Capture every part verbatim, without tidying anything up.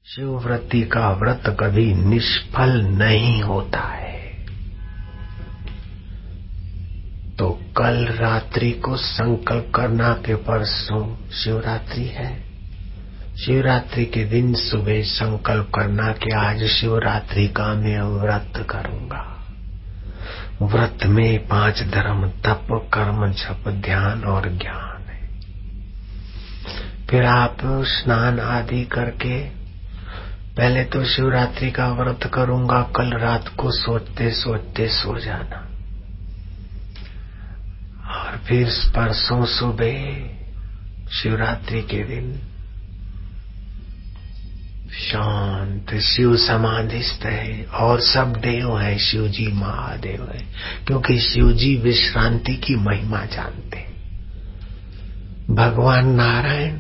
शिवव्रती का व्रत कभी निष्फल नहीं होता है। तो कल रात्रि को संकल्प करना कि परसों शिवरात्रि है। शिवरात्रि के दिन सुबह संकल्प करना कि आज शिवरात्रि का मैं व्रत करूंगा। व्रत में पांच धर्म, तप, कर्म, जप, ध्यान और ज्ञान है। फिर आप स्नान आदि करके पहले तो शिवरात्रि का व्रत करूंगा, कल रात को सोचते सोचते सो जाना और फिर परसों सुबह शिवरात्रि के दिन शांत शिव समाधिस्थ है और सब देव है, शिव जी महादेव है, क्योंकि शिव जी विश्रांति की महिमा जानते। भगवान नारायण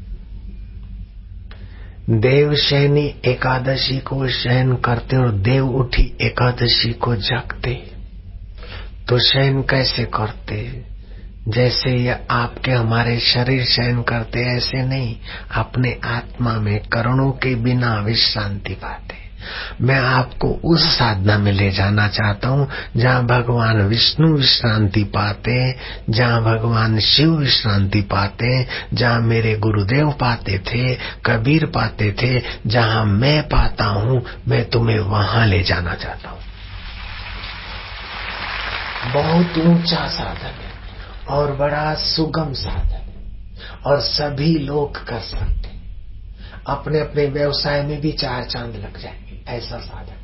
देव शयनी एकादशी को शयन करते और देव उठी एकादशी को जगते। तो शयन कैसे करते? जैसे ये आपके हमारे शरीर शयन करते ऐसे नहीं, अपने आत्मा में करणों के बिना विश्रांति पाते। मैं आपको उस साधना में ले जाना चाहता हूँ जहाँ भगवान विष्णु विश्रांति पाते, जहाँ भगवान शिव विश्रांति पाते, जहाँ मेरे गुरुदेव पाते थे, कबीर पाते थे, जहाँ मैं पाता हूँ, मैं तुम्हें वहां ले जाना चाहता हूँ। बहुत ऊंचा साधन है और बड़ा सुगम साधन है और सभी लोग कर सकते। अपने अपने व्यवसाय में भी चार चांद लग जाएंगे, ऐसा साधन।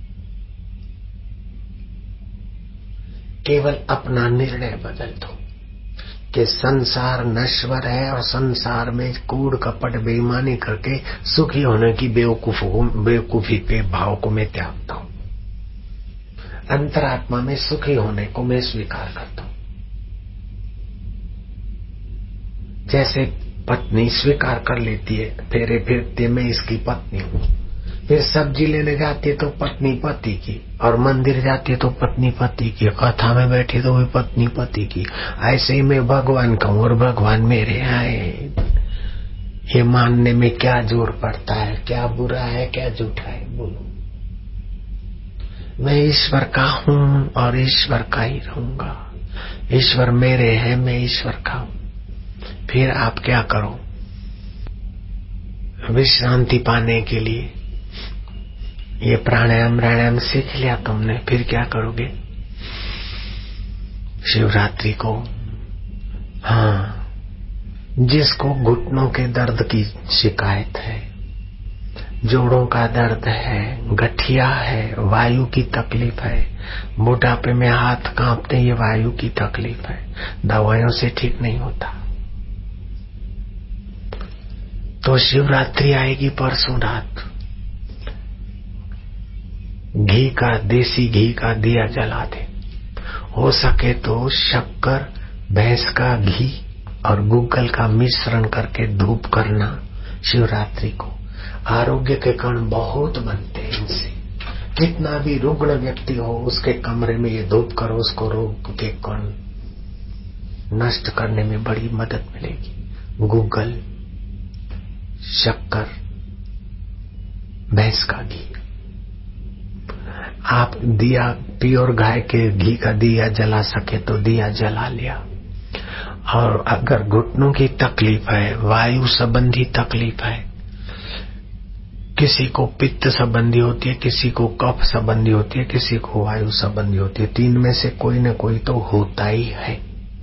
केवल अपना निर्णय बदल दो कि संसार नश्वर है और संसार में कूड़ कपट बेईमानी करके सुखी होने की बेवकूफों बेवकूफी के भाव को मैं त्यागता हूं। अंतरात्मा में सुखी होने को मैं स्वीकार करता हूं। जैसे पत्नी स्वीकार कर लेती है, फेरे फिरते मैं इसकी पत्नी हूँ। फिर सब्जी लेने जाती है तो पत्नी पति की, और मंदिर जाती है तो पत्नी पति की, कथा में बैठी तो भी पत्नी पति की। ऐसे ही मैं भगवान का हूँ और भगवान मेरे आए। ये मानने में क्या जोर पड़ता है? क्या बुरा है, क्या झूठा है? बोलो। मैं ईश्वर का हूँ और ईश्वर का ही रहूंगा। ईश्वर मेरे है, मैं ईश्वर का हूँ। फिर आप क्या करो? विश्रांति पाने के लिए ये प्राणायाम प्राणायाम सीख लिया तुमने, फिर क्या करोगे? शिवरात्रि को, हाँ, जिसको घुटनों के दर्द की शिकायत है, जोड़ों का दर्द है, गठिया है, वायु की तकलीफ है, मोटापे में हाथ कांपते, ये वायु की तकलीफ है, दवाइयों से ठीक नहीं होता। तो शिवरात्रि आएगी परसों रात, घी का, देसी घी का दिया जला दे। हो सके तो शक्कर, भैंस का घी और गूगल का मिश्रण करके धूप करना शिवरात्रि को। आरोग्य के कण बहुत बनते हैं इनसे। कितना भी रुग्ण व्यक्ति हो, उसके कमरे में ये धूप करो, उसको रोग के कण नष्ट करने में बड़ी मदद मिलेगी। गूगल, शक्कर, भैंस का घी। आप दिया प्योर गाय के घी का दिया जला सके तो दिया जला लिया। और अगर घुटनों की तकलीफ है, वायु संबंधी तकलीफ है, किसी को पित्त संबंधी होती है, किसी को कफ संबंधी होती है, किसी को वायु संबंधी होती है, तीन में से कोई न कोई तो होता ही है।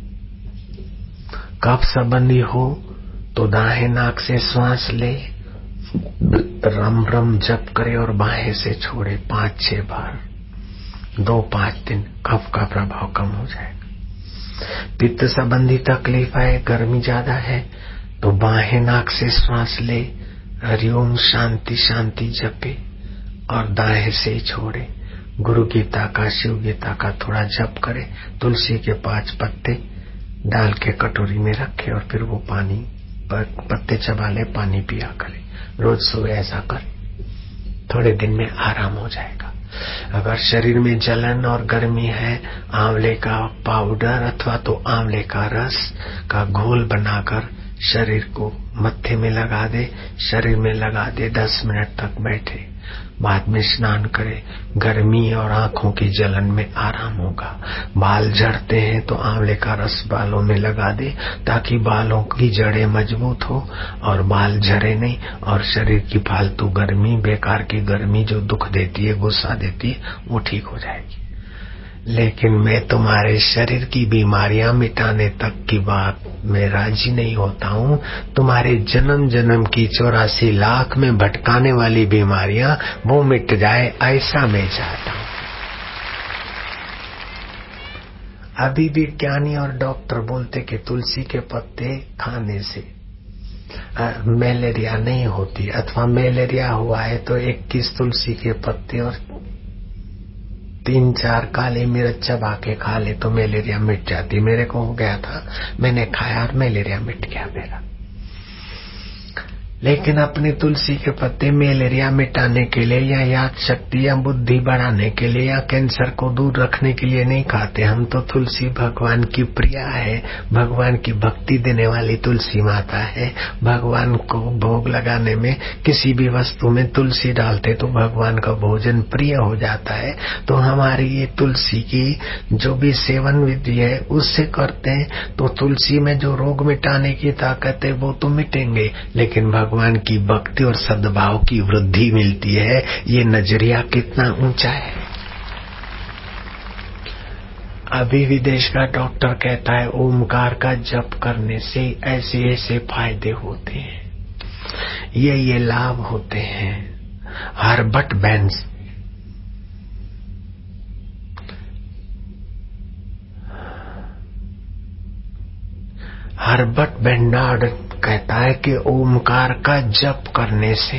कफ संबंधी हो तो दाहिने नाक से श्वास ले, रम रम जप करे और बाहें से छोड़े पांच छह बार, दो पांच दिन, कफ का प्रभाव कम हो जाएगा। पित्त संबंधी तकलीफ है, गर्मी ज्यादा है, तो बाहें नाक से श्वास ले, हरिओम शांति शांति जपे और दाएं से छोड़े। गुरु गीता का, शिव गीता का थोड़ा जप करे, तुलसी के पांच पत्ते डाल के कटोरी में रखे और फिर वो पानी पत्ते चबा ले, पानी पिया करे। रोज सुबह ऐसा करे, थोड़े दिन में आराम हो जाएगा। अगर शरीर में जलन और गर्मी है, आंवले का पाउडर अथवा तो आंवले का रस का घोल बनाकर शरीर को मत्थे में लगा दे, शरीर में लगा दे, दस मिनट तक बैठे, बाद में स्नान करे। गर्मी और आंखों की जलन में आराम होगा। बाल झड़ते हैं तो आंवले का रस बालों में लगा दे, ताकि बालों की जड़ें मजबूत हो और बाल झड़े नहीं, और शरीर की फालतू गर्मी, बेकार की गर्मी जो दुख देती है, गुस्सा देती है, वो ठीक हो जाएगी। लेकिन मैं तुम्हारे शरीर की बीमारियां मिटाने तक की बात में राजी नहीं होता हूँ। तुम्हारे जन्म जन्म की चौरासी लाख में भटकाने वाली बीमारियां वो मिट जाए, ऐसा मैं चाहता हूँ। अभी भी ज्ञानी और डॉक्टर बोलते कि तुलसी के पत्ते खाने से मलेरिया नहीं होती, अथवा मलेरिया हुआ है तो इक्कीस तुलसी के पत्ते और तीन चार काली मिर्च चबा के खा ले तो मलेरिया मिट जाती। मेरे को हो गया था, मैंने खाया और मलेरिया मिट गया मेरा। लेकिन अपनी तुलसी के पत्ते मलेरिया मिटाने के लिए या याद शक्ति या बुद्धि बढ़ाने के लिए या कैंसर को दूर रखने के लिए नहीं खाते। हम तो तुलसी भगवान की प्रिया है, भगवान की भक्ति देने वाली तुलसी माता है। भगवान को भोग लगाने में किसी भी वस्तु में तुलसी डालते तो भगवान का भोजन प्रिय हो जाता है। तो हमारी ये तुलसी की जो भी सेवन विधि है उससे करते हैं तो तुलसी में जो रोग मिटाने की ताकत है वो तो मिटेंगे, लेकिन भगवान की भक्ति और सद्भाव की वृद्धि मिलती है। ये नजरिया कितना ऊंचा है। अभी विदेश का डॉक्टर कहता है ओमकार का जप करने से ऐसे ऐसे फायदे होते हैं, ये ये लाभ होते हैं। हर्बर्ट बेंस हर्बर्ट बेंडार्ड कहता है कि ओमकार का जप करने से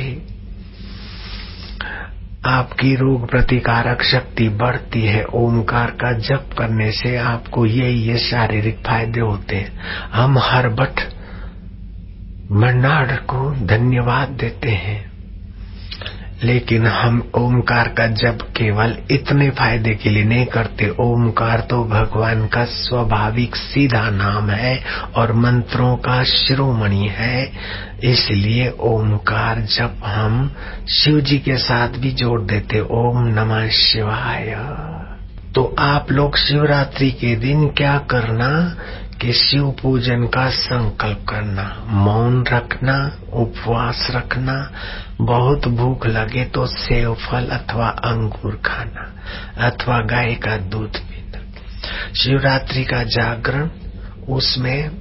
आपकी रोग प्रतिकारक शक्ति बढ़ती है। ओमकार का जप करने से आपको ये ये शारीरिक फायदे होते हैं। हम हर्बर्ट बेंडार्ड को धन्यवाद देते हैं, लेकिन हम ओमकार का जप केवल इतने फायदे के लिए नहीं करते। ओमकार तो भगवान का स्वाभाविक सीधा नाम है और मंत्रों का शिरोमणि है, इसलिए ओमकार जप हम शिव जी के साथ भी जोड़ देते। ओम नमः शिवाय। तो आप लोग शिवरात्रि के दिन क्या करना कि शिव पूजन का संकल्प करना, मौन रखना, उपवास रखना, बहुत भूख लगे तो सेव फल अथवा अंगूर खाना अथवा गाय का दूध पीना। शिवरात्रि का जागरण, उसमें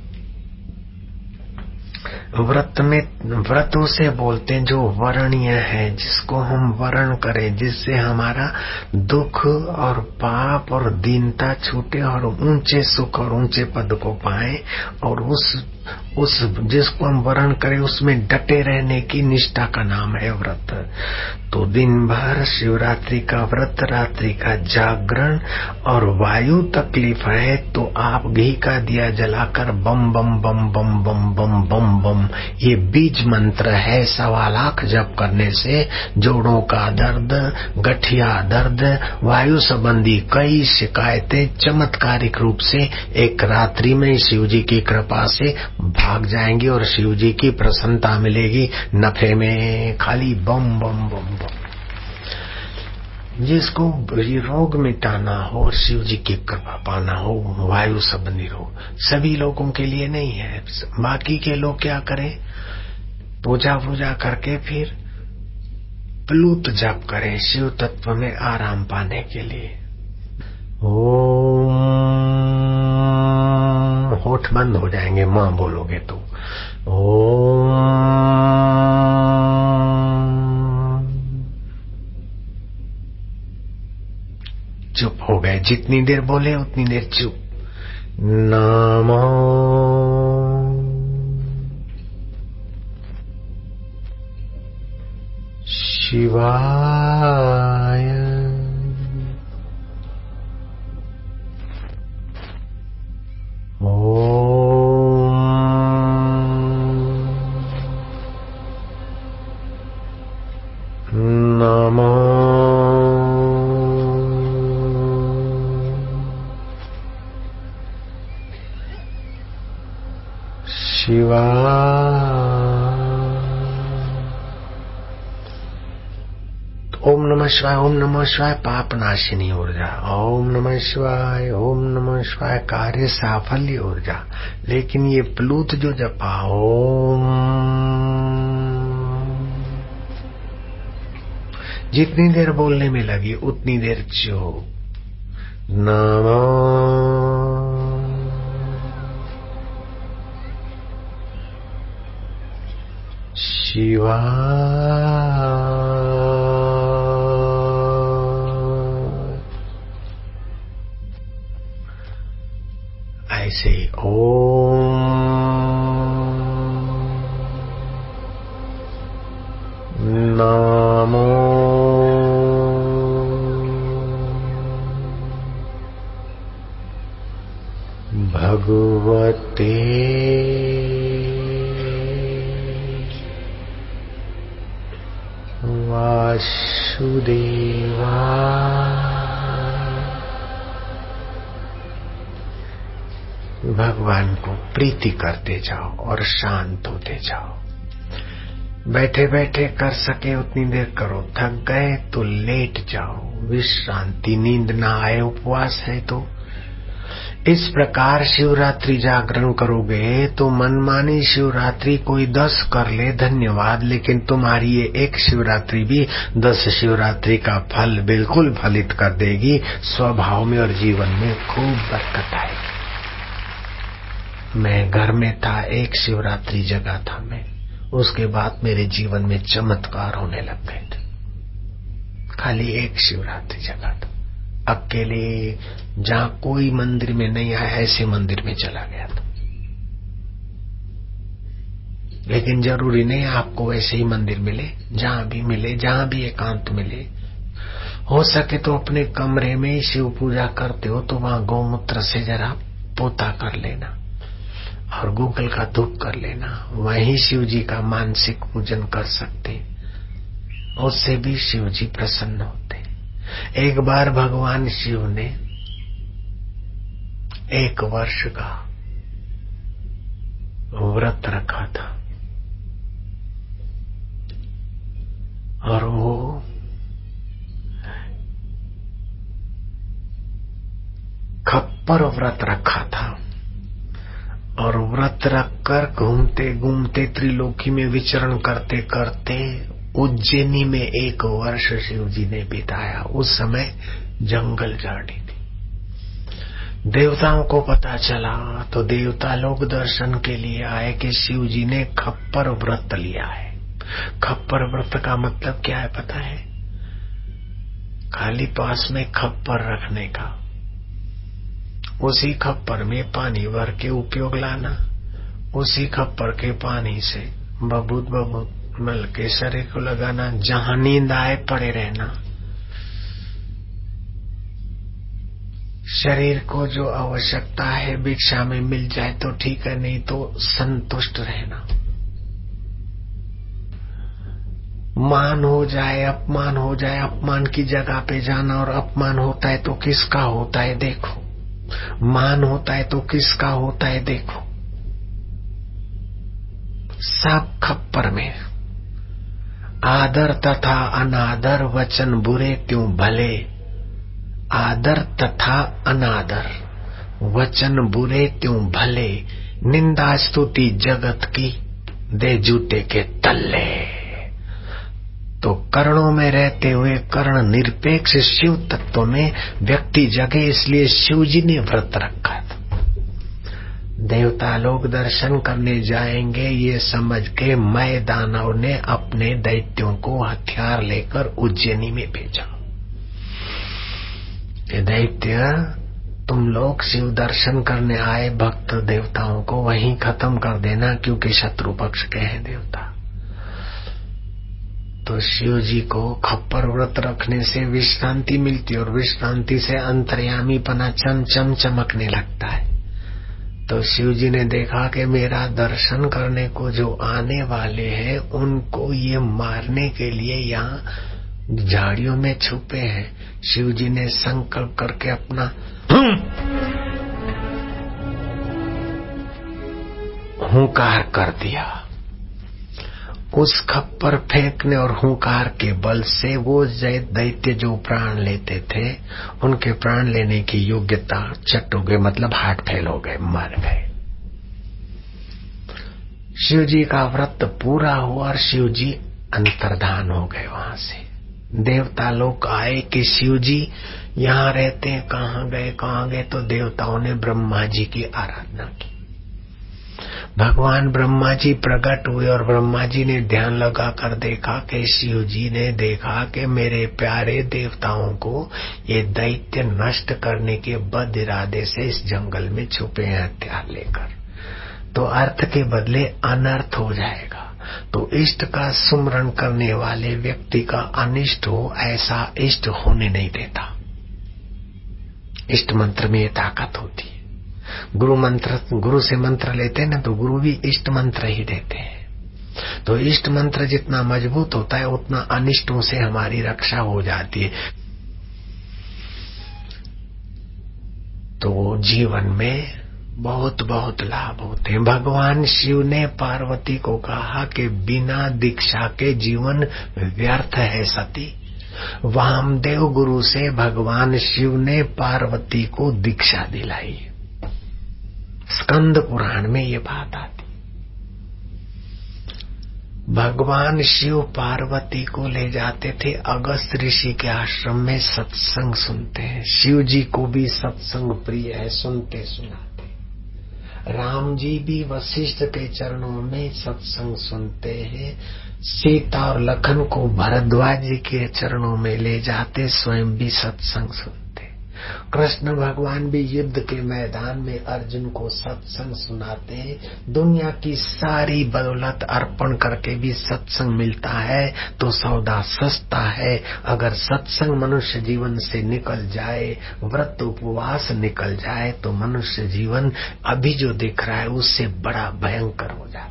व्रत में व्रतों से बोलते हैं जो वरणीय है, जिसको हम वरण करें, जिससे हमारा दुख और पाप और दीनता छूटे और ऊंचे सुख और ऊंचे पद को पाए, और उस उस जिसको हम वरण करें उसमें डटे रहने की निष्ठा का नाम है व्रत। तो दिन भर शिवरात्रि का व्रत, रात्रि का जागरण, और वायु तकलीफ है तो आप घी का दिया जलाकर बम बम बम बम बम बम बम बम, ये बीज मंत्र है। सवा लाख जप करने से जोड़ों का दर्द, गठिया दर्द, वायु संबंधी कई शिकायतें चमत्कारिक रूप से एक रात्रि में शिव जी की कृपा से भाग जाएंगी और शिव जी की प्रसन्नता मिलेगी। नफे में खाली बम बम बम बम। जिसको ये रोग मिटाना हो और शिव जी की कृपा पाना हो, वायु संबंधी रोग, सभी लोगों के लिए नहीं है। बाकी के लोग क्या करें, पूजा पूजा करके फिर प्लूत जप करें शिव तत्व में आराम पाने के लिए। ओम, होठ बंद हो जाएंगे मां बोलोगे तो। ओम, चुप हो गए, जितनी देर बोले उतनी देर चुप। नमो शिवाय। ओम नमो शिवाय। ओम नमः शिवाय, ओम नमः शिवाय पाप नाशिनी ऊर्जा, ओम नमः शिवाय, ओम नमः शिवाय कार्य साफल्य ऊर्जा। लेकिन ये प्लूत जो जपा ओम, जितनी देर बोलने में लगी उतनी देर चुप। नमः शिवाय, ऐसे ओम नमो भगवते वासुदेवाय। भगवान को प्रीति करते जाओ और शांत होते जाओ। बैठे बैठे कर सके उतनी देर करो, थक गए तो लेट जाओ, विश्रांति। नींद ना आए, उपवास है तो इस प्रकार शिवरात्रि जागरण करोगे तो मनमानी शिवरात्रि कोई दस कर ले धन्यवाद, लेकिन तुम्हारी ये एक शिवरात्रि भी दस शिवरात्रि का फल बिल्कुल फलित कर देगी। स्वभाव में और जीवन में खूब बरकत आएगी। मैं घर में था, एक शिवरात्रि जगा था मैं, उसके बाद मेरे जीवन में चमत्कार होने लग गए थे। खाली एक शिवरात्रि जगा था, अकेले, जहां कोई मंदिर में नहीं आया ऐसे मंदिर में चला गया था। लेकिन जरूरी नहीं आपको वैसे ही मंदिर मिले, जहां भी मिले, जहां भी एकांत मिले। हो सके तो अपने कमरे में ही शिव पूजा करते हो तो वहां गौमूत्र से जरा पोता कर लेना और गूगल का धूप कर लेना, वहीं शिव जी का मानसिक पूजन कर सकते, उससे भी शिव जी प्रसन्न होते। एक बार भगवान शिव ने एक वर्ष का व्रत रखा था और वो खप्पर व्रत रखा था और व्रत रखकर घूमते घूमते त्रिलोकी में विचरण करते करते उज्जैनी में एक वर्ष शिव जी ने बिताया। उस समय जंगल झाड़ी थी। देवताओं को पता चला तो देवता लोग दर्शन के लिए आए कि शिव जी ने खप्पर व्रत लिया है। खप्पर व्रत का मतलब क्या है पता है? खाली पास में खप्पर रखने का, उसी खप्पर में पानी भर के उपयोग लाना, उसी खप्पर के पानी से बबूत बबूत मल के शरीर को लगाना, जहां नींद आए पड़े रहना। शरीर को जो आवश्यकता है भिक्षा में मिल जाए तो ठीक है, नहीं तो संतुष्ट रहना। मान हो जाए, अपमान हो जाए, अपमान की जगह पे जाना, और अपमान होता है तो किसका होता है देखो, मान होता है तो किसका होता है देखो। सब खप्पर में आदर तथा अनादर, वचन बुरे त्यों भले। आदर तथा अनादर, वचन बुरे त्यों भले। निंदा स्तुति जगत की, दे जूते के तल्ले। तो कर्णों में रहते हुए कर्ण निरपेक्ष शिव तत्व में व्यक्ति जगे, इसलिए शिव जी ने व्रत रखा था। देवता लोग दर्शन करने जाएंगे ये समझ के मैं दानव ने अपने दैत्यों को हथियार लेकर उज्जैनी में भेजा। ये दैत्य तुम लोग शिव दर्शन करने आए भक्त देवताओं को वहीं खत्म कर देना, क्योंकि शत्रु पक्ष के हैं देवता। तो शिव जी को खप्पर व्रत रखने से विश्रांति मिलती और विश्रांति से अंतर्यामी पना चम चम चमकने लगता है। तो शिव जी ने देखा कि मेरा दर्शन करने को जो आने वाले हैं उनको ये मारने के लिए यहाँ झाड़ियों में छुपे हैं। शिव जी ने संकल्प करके अपना हुंकार कर दिया उस खप्पर फेंकने और हुंकार के बल से वो दैत्य जो प्राण लेते थे उनके प्राण लेने की योग्यता चट हो गए, मतलब हार्ट फेल हो गए, मर गए। शिव जी का व्रत पूरा हुआ और शिव जी अंतर्धान हो गए। वहां से देवता लोग आए कि शिव जी यहाँ रहते हैं, कहाँ गए कहाँ गए, तो देवताओं ने ब्रह्मा जी की आराधना की। भगवान ब्रह्मा जी प्रकट हुए और ब्रह्मा जी ने ध्यान लगा कर देखा कि शिव जी ने देखा कि मेरे प्यारे देवताओं को ये दैत्य नष्ट करने के बद इरादे से इस जंगल में छुपे हैं हथियार लेकर, तो अर्थ के बदले अनर्थ हो जाएगा। तो इष्ट का सुमरण करने वाले व्यक्ति का अनिष्ट हो, ऐसा इष्ट होने नहीं देता। इष्ट मंत्र में ये ताकत होती है। गुरु मंत्र, गुरु से मंत्र लेते हैं ना, तो गुरु भी इष्ट मंत्र ही देते हैं। तो इष्ट मंत्र जितना मजबूत होता है उतना अनिष्टों से हमारी रक्षा हो जाती है। तो जीवन में बहुत बहुत लाभ होते हैं। भगवान शिव ने पार्वती को कहा कि बिना दीक्षा के जीवन व्यर्थ है सती। वामदेव गुरु से भगवान शिव ने पार्वती को दीक्षा दिलाई। स्कंद पुराण में ये बात आती। भगवान शिव पार्वती को ले जाते थे अगस्त ऋषि के आश्रम में, सत्संग सुनते हैं। शिव जी को भी सत्संग प्रिय है, सुनते सुनाते। राम जी भी वशिष्ठ के चरणों में सत्संग सुनते हैं। सीता और लखन को भरद्वाज जी के चरणों में ले जाते, स्वयं भी सत्संग सुनते। कृष्ण भगवान भी युद्ध के मैदान में अर्जुन को सत्संग सुनाते हैं। दुनिया की सारी बदौलत अर्पण करके भी सत्संग मिलता है तो सौदा सस्ता है। अगर सत्संग मनुष्य जीवन से निकल जाए, व्रत उपवास निकल जाए, तो मनुष्य जीवन अभी जो दिख रहा है उससे बड़ा भयंकर हो जाता।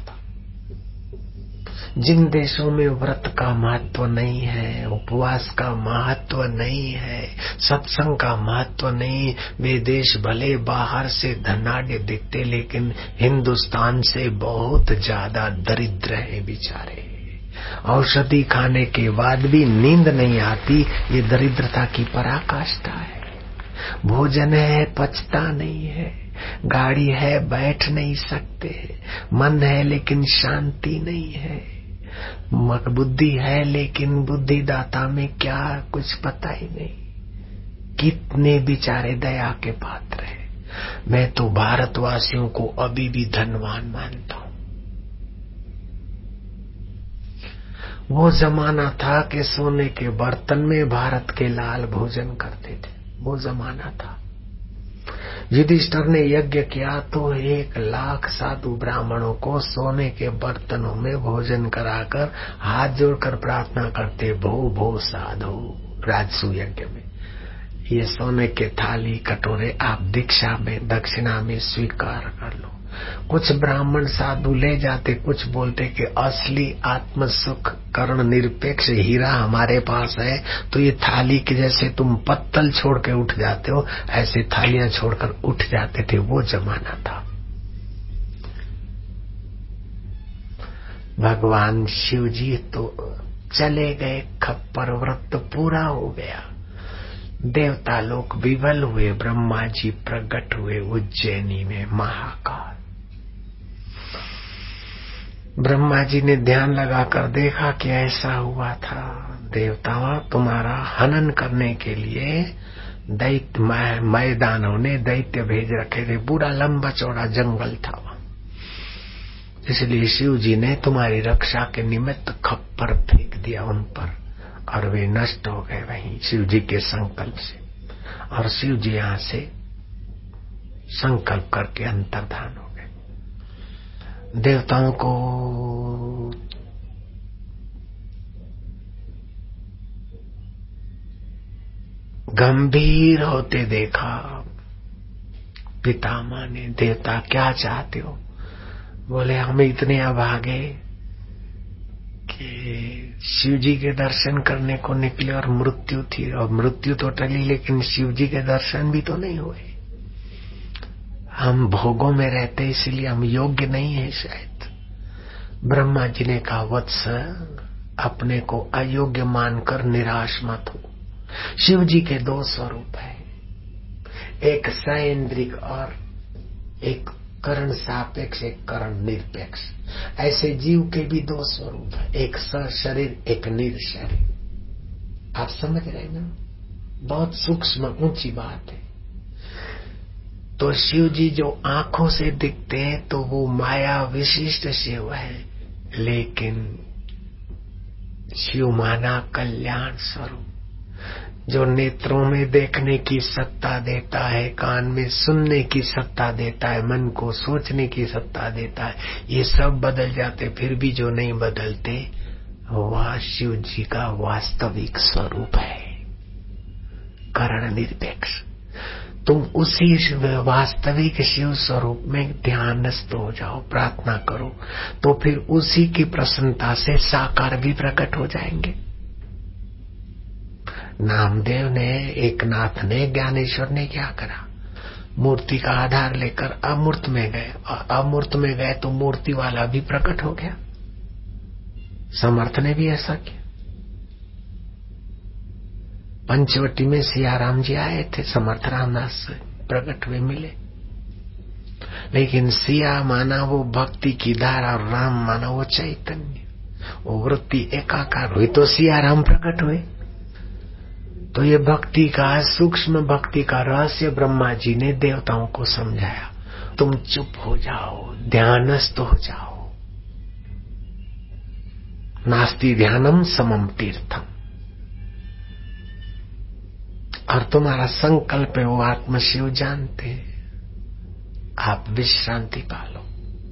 जिन देशों में व्रत का महत्व नहीं है, उपवास का महत्व नहीं है, सत्संग का महत्व नहीं, वे देश भले बाहर से धनाढ्य दिखते लेकिन हिंदुस्तान से बहुत ज्यादा दरिद्र है बेचारे। औषधि खाने के बाद भी नींद नहीं आती, ये दरिद्रता की पराकाष्ठा है। भोजन है पचता नहीं है, गाड़ी है बैठ नहीं सकते, मन है लेकिन शांति नहीं है, बुद्धि है लेकिन बुद्धिदाता में क्या कुछ पता ही नहीं। कितने बेचारे दया के पात्र हैं। मैं तो भारतवासियों को अभी भी धनवान मानता हूँ। वो जमाना था कि सोने के बर्तन में भारत के लाल भोजन करते थे, वो जमाना था। युधिष्ठिर ने यज्ञ किया तो एक लाख साधु ब्राह्मणों को सोने के बर्तनों में भोजन कराकर हाथ जोड़कर प्रार्थना करते, भो भो साधु। राजसु यज्ञ में ये सोने के थाली कटोरे आप दीक्षा में दक्षिणा में स्वीकार कर लो। कुछ ब्राह्मण साधु ले जाते, कुछ बोलते कि असली आत्म सुख कर्ण निरपेक्ष हीरा हमारे पास है, तो ये थाली के जैसे तुम पत्तल छोड़ के उठ जाते हो, ऐसे थालियां छोड़कर उठ जाते थे। वो जमाना था। भगवान शिव जी तो चले गए, खप्पर व्रत पूरा हो गया। देवता लोग विवल हुए, ब्रह्मा जी प्रकट हुए उज्जैनी में महाकाल। ब्रह्मा जी ने ध्यान लगाकर देखा कि ऐसा हुआ था। देवताओं, तुम्हारा हनन करने के लिए दैत्य मैदानों ने दैत्य भेज रखे थे। पूरा लंबा चौड़ा जंगल था, इसलिए शिव जी ने तुम्हारी रक्षा के निमित्त खप्पर फेंक दिया उन पर और वे नष्ट हो गए वहीं शिव जी के संकल्प से। और शिव जी यहां से संकल्प करके अंतर्धान हो गए। देवताओं को गंभीर होते देखा। पितामह ने, देवता क्या चाहते हो? बोले हम इतने अभागे कि शिव जी के दर्शन करने को निकले और मृत्यु थी, और मृत्यु तो टली लेकिन शिव जी के दर्शन भी तो नहीं हुए। हम भोगों में रहते इसलिए हम योग्य नहीं है शायद। ब्रह्मा जी ने कहा, वत्स अपने को अयोग्य मानकर निराश मत हो। शिव जी के दो स्वरूप है, एक सइंद्रिक और एक करण सापेक्ष, एक करण निरपेक्ष। ऐसे जीव के भी दो स्वरूप है, एक सशरीर, एक निरशरीर। आप समझ रहे ना? बहुत सूक्ष्म ऊंची बात है। तो शिव जी जो आंखों से दिखते हैं तो वो माया विशिष्ट शिव है, लेकिन शिव माना कल्याण स्वरूप, जो नेत्रों में देखने की सत्ता देता है, कान में सुनने की सत्ता देता है, मन को सोचने की सत्ता देता है, ये सब बदल जाते, फिर भी जो नहीं बदलते वह शिव जी का वास्तविक स्वरूप है, करण निरपेक्ष। तुम उसी वास्तविक शिव स्वरूप में ध्यानस्थ हो जाओ, प्रार्थना करो, तो फिर उसी की प्रसन्नता से साकार भी प्रकट हो जाएंगे। नामदेव ने, एक नाथ ने, ज्ञानेश्वर ने क्या करा? मूर्ति का आधार लेकर अमूर्त में गए, और अमूर्त में गए तो मूर्ति वाला भी प्रकट हो गया। समर्थ ने भी ऐसा किया। पंचवटी में सियाराम जी आए थे, समर्थ रामदास से प्रकट हुए, मिले, लेकिन सिया माना वो भक्ति की धारा और राम माना वो चैतन्य, वो वृत्ति एकाकार हुई तो सियाराम प्रकट हुए। तो ये भक्ति का, सूक्ष्म भक्ति का रहस्य ब्रह्मा जी ने देवताओं को समझाया। तुम चुप हो जाओ, ध्यानस्थ हो जाओ। नास्ति ध्यानम समम तीर्थम। और तुम्हारा संकल्प है वो आत्म शिव जानते हैं। आप विश्रांति पालो,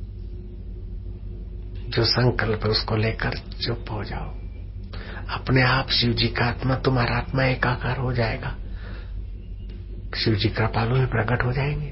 जो संकल्प है उसको लेकर चुप हो जाओ। अपने आप शिव जी का आत्मा, तुम्हारा आत्मा एकाकार हो जाएगा। शिव जी कृपालु में प्रकट हो जाएंगे।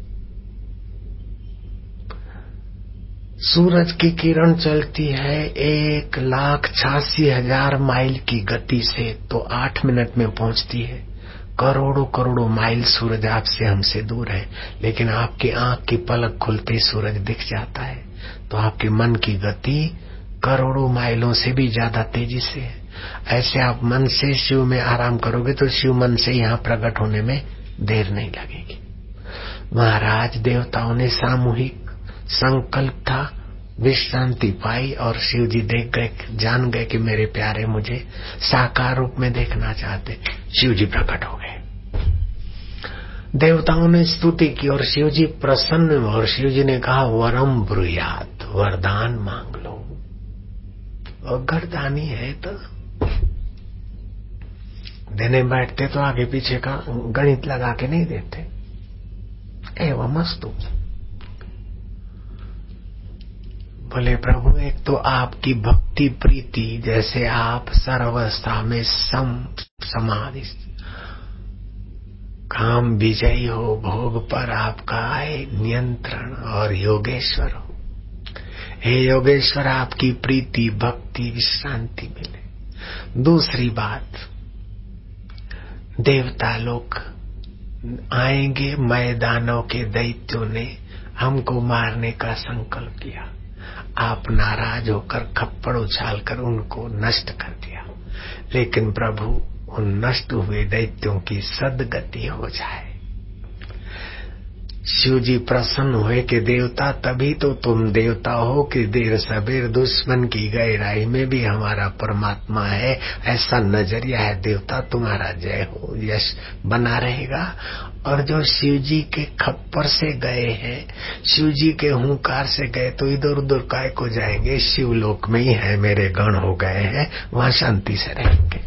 सूरज की किरण चलती है एक लाख छियासी हजार माइल की गति से तो आठ मिनट में पहुंचती है। करोड़ों करोड़ों माइल सूरज आपसे, हमसे दूर है, लेकिन आपकी आंख की पलक खुलते ही सूरज दिख जाता है। तो आपके मन की गति करोड़ों माइलों से भी ज्यादा तेजी से है। ऐसे आप मन से शिव में आराम करोगे तो शिव मन से यहाँ प्रकट होने में देर नहीं लगेगी। महाराज देवताओं ने सामूहिक संकल्प था, विश्रांति पाई और शिव जी देख गए, जान गए कि मेरे प्यारे मुझे साकार रूप में देखना चाहते। शिव जी प्रकट हो गए। देवताओं ने स्तुति की और शिव जी प्रसन्न हुए और शिव जी ने कहा, वरम ब्रूयात, वरदान मांग लो। और गर्दानी है तो देने बैठते तो आगे पीछे का गणित लगा के नहीं देते। एवं मस्तु। बोले प्रभु, एक तो आपकी भक्ति प्रीति, जैसे आप सर्वावस्था में सम समाधि, काम विजयी हो, भोग पर आपका है नियंत्रण, और योगेश्वर हो। हे योगेश्वर, आपकी प्रीति भक्ति विश्रांति मिले। दूसरी बात, देवता लोग आएंगे, मैदानों के दैत्यों ने हमको मारने का संकल्प किया, आप नाराज होकर खप्पड़ उछालकर उनको नष्ट कर दिया। लेकिन प्रभु, उन नष्ट हुए दैत्यों की सद्गति हो जाए। शिव जी प्रसन्न हुए कि देवता, तभी तो तुम देवता हो कि देर सबेर दुश्मन की गहराई में भी हमारा परमात्मा है, ऐसा नजरिया है। देवता तुम्हारा जय हो, यश बना रहेगा। और जो शिव जी के खप्पर से गए हैं, शिव जी के हुंकार से गए, तो इधर उधर काय को जाएंगे, शिवलोक में ही है, मेरे गण हो गए हैं, वहां शांति से रहेंगे।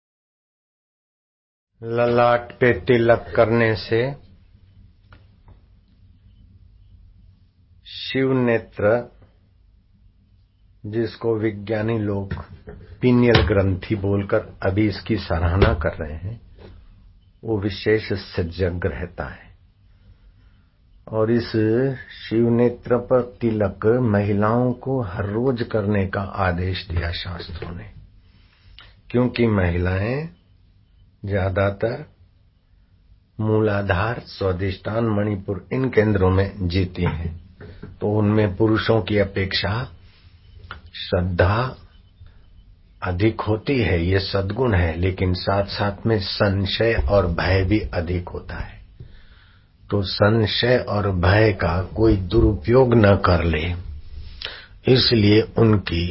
ललाट पे तिलक करने से शिव नेत्र, जिसको विज्ञानी लोग पीनियल ग्रंथि बोलकर अभी इसकी सराहना कर रहे हैं, वो विशेष सजग रहता है। और इस शिव नेत्र पर तिलक महिलाओं को हर रोज करने का आदेश दिया शास्त्रों ने, क्योंकि महिलाएं ज्यादातर मूलाधार, स्वादिष्ठान, मणिपुर इन केंद्रों में जीती हैं, तो उनमें पुरुषों की अपेक्षा श्रद्धा अधिक होती है, ये सद्गुण है, लेकिन साथ साथ में संशय और भय भी अधिक होता है। तो संशय और भय का कोई दुरुपयोग न कर ले, इसलिए उनकी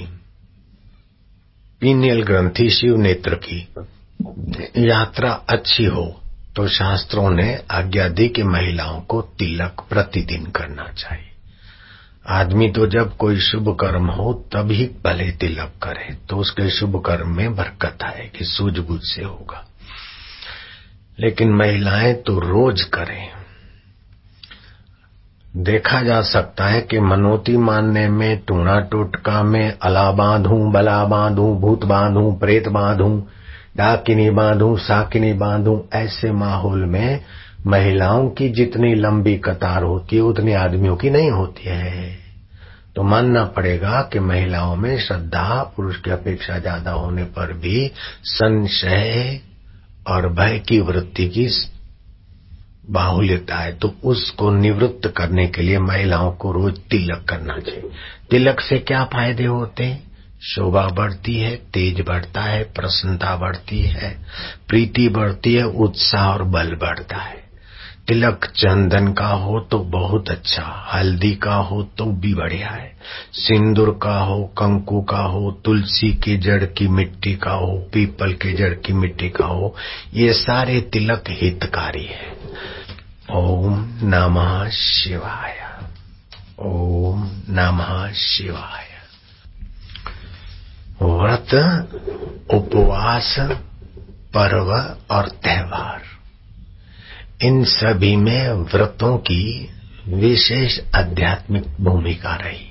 पीनियल ग्रंथि शिव नेत्र की यात्रा अच्छी हो तो शास्त्रों ने आज्ञा दी कि महिलाओं को तिलक प्रतिदिन करना चाहिए। आदमी तो जब कोई शुभ कर्म हो तभी भले तिलक करे, तो उसके शुभ कर्म में बरकत आएगी, सूझबूझ से होगा। लेकिन महिलाएं तो रोज करें। देखा जा सकता है कि मनोती मानने में, टूणा टोटका में, अला बांधू, बला बांधू, भूत बांधू, प्रेत बांधू, डाकिनी बांधू, साकिनी बांधू, ऐसे माहौल में महिलाओं की जितनी लंबी कतार होती है उतनी आदमियों की नहीं होती है। तो मानना पड़ेगा कि महिलाओं में श्रद्धा पुरुष की अपेक्षा ज्यादा होने पर भी संशय और भय की वृत्ति की बाहुल्यता है, तो उसको निवृत्त करने के लिए महिलाओं को रोज तिलक करना चाहिए। तिलक से क्या फायदे होते हैं? शोभा बढ़ती है, तेज बढ़ता है, प्रसन्नता बढ़ती है, प्रीति बढ़ती है, उत्साह और बल बढ़ता है। तिलक चंदन का हो तो बहुत अच्छा, हल्दी का हो तो भी बढ़िया है, सिंदूर का हो, कंकु का हो, तुलसी के जड़ की मिट्टी का हो, पीपल के जड़ की मिट्टी का हो, ये सारे तिलक हितकारी है। ओम नमः शिवाय। ओम नमः शिवाय। व्रत, उपवास, पर्व और त्योहार, इन सभी में व्रतों की विशेष आध्यात्मिक भूमिका रही।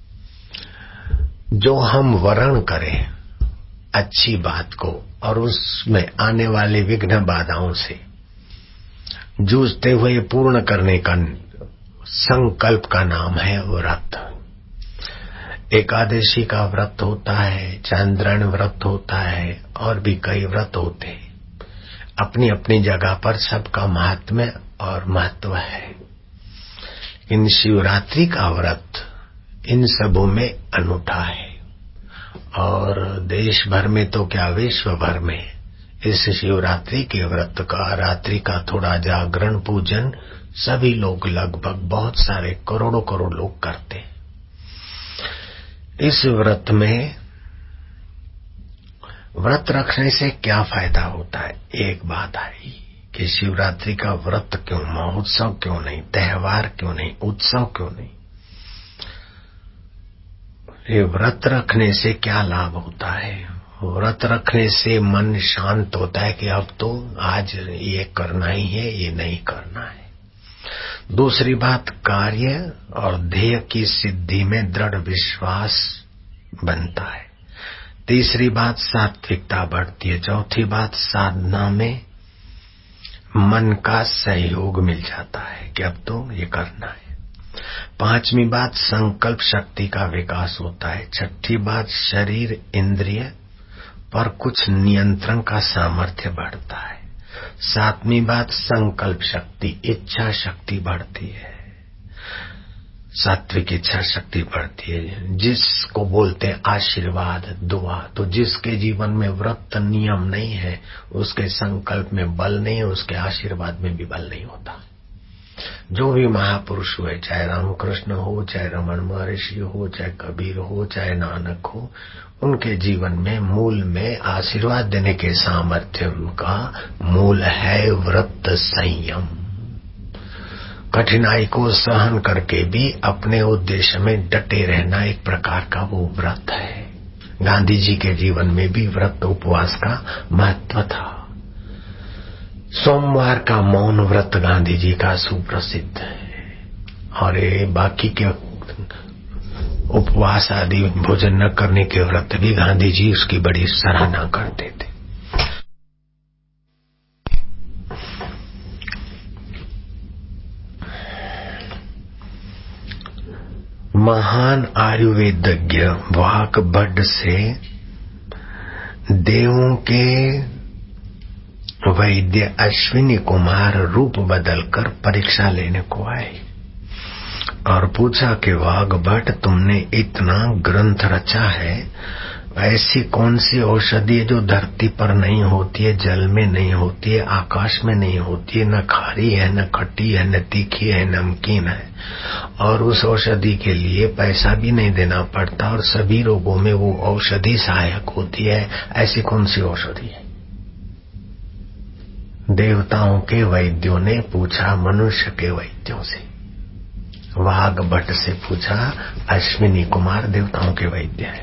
जो हम वर्ण करें अच्छी बात को और उसमें आने वाले विघ्न बाधाओं से जूझते हुए पूर्ण करने का संकल्प का नाम है व्रत। एकादशी का व्रत होता है, चांद्रायण व्रत होता है, और भी कई व्रत होते हैं। अपनी अपनी जगह पर सबका महात्म्य और महत्व है। इन शिवरात्रि का व्रत इन सबों में अनूठा है, और देश भर में तो क्या विश्व भर में इस शिवरात्रि के व्रत का, रात्रि का थोड़ा जागरण पूजन सभी लोग, लगभग बहुत सारे करोड़ों करोड़ लोग करते हैं। इस व्रत में व्रत रखने से क्या फायदा होता है? एक बात आई कि शिवरात्रि का व्रत क्यों, महोत्सव क्यों नहीं, त्योहार क्यों नहीं, उत्सव क्यों नहीं? ये व्रत रखने से क्या लाभ होता है? व्रत रखने से मन शांत होता है कि अब तो आज ये करना ही है, ये नहीं करना है। दूसरी बात, कार्य और ध्येय की सिद्धि में दृढ़ विश्वास बनता है। तीसरी बात, सात्विकता बढ़ती है। चौथी बात, साधना में मन का सहयोग मिल जाता है कि अब तो ये करना है। पांचवी बात, संकल्प शक्ति का विकास होता है। छठी बात, शरीर इंद्रिय पर कुछ नियंत्रण का सामर्थ्य बढ़ता है। सातवीं बात, संकल्प शक्ति, इच्छा शक्ति बढ़ती है। सात्विक इच्छा शक्ति बढ़ती है, जिसको बोलते हैं आशीर्वाद, दुआ। तो जिसके जीवन में व्रत नियम नहीं है, उसके संकल्प में बल नहीं है, उसके आशीर्वाद में भी बल नहीं होता। जो भी महापुरुष हुए, चाहे रामकृष्ण हो, चाहे रमन महर्षि हो, चाहे कबीर हो, चाहे नानक हो, उनके जीवन में मूल में आशीर्वाद देने के सामर्थ्य का मूल है व्रत संयम। कठिनाई को सहन करके भी अपने उद्देश्य में डटे रहना एक प्रकार का वो व्रत है। गांधी जी के जीवन में भी व्रत उपवास का महत्व था। सोमवार का मौन व्रत गांधी जी का सुप्रसिद्ध है, और ये बाकी के उपवास आदि भोजन न करने के व्रत भी गांधी जी उसकी बड़ी सराहना करते थे। महान आयुर्वेदज्ञ वाक भट्ट से देवों के वैद्य अश्विनी कुमार रूप बदलकर परीक्षा लेने को आए। और पूछा कि वाघ भट्ट, तुमने इतना ग्रंथ रचा है, ऐसी कौन सी औषधि है जो धरती पर नहीं होती है, जल में नहीं होती है, आकाश में नहीं होती है, न खारी है, न खट्टी है, न तीखी है, नमकीन है, और उस औषधि के लिए पैसा भी नहीं देना पड़ता और सभी रोगों में वो औषधि सहायक होती है, ऐसी कौन सी औषधि है? देवताओं के वैद्यों ने पूछा मनुष्य के वैद्यों से, वाघ भट्ट से पूछा। अश्विनी कुमार देवताओं के वैद्य है।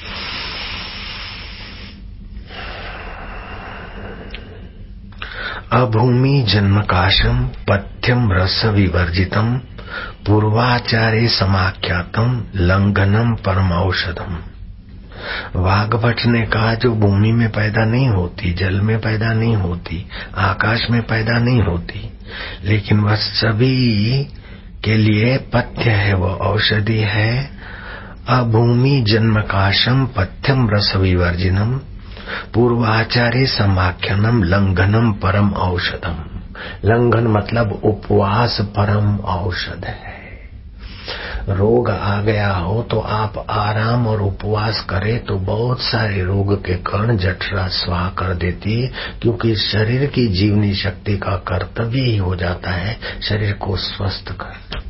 अभूमि जन्मकाशम पथ्यम रस विवर्जितम पूर्वाचार्य समाख्यातम लंघनम परम औषधम। वाघ भट्ट ने कहा, जो भूमि में पैदा नहीं होती, जल में पैदा नहीं होती, आकाश में पैदा नहीं होती, लेकिन वह सभी के लिए पथ्य है, वो औषधि है। अभूमि जन्मकाशम पथ्यम रस विवर्जिनम पूर्वाचार्य समाख्यानम लंघनम परम औषधम। लंघन मतलब उपवास परम औषध है। रोग आ गया हो तो आप आराम और उपवास करें तो बहुत सारे रोग के कण जठरा स्वाह कर देती है, क्योंकि शरीर की जीवनी शक्ति का कर्तव्य ही हो जाता है शरीर को स्वस्थ करना।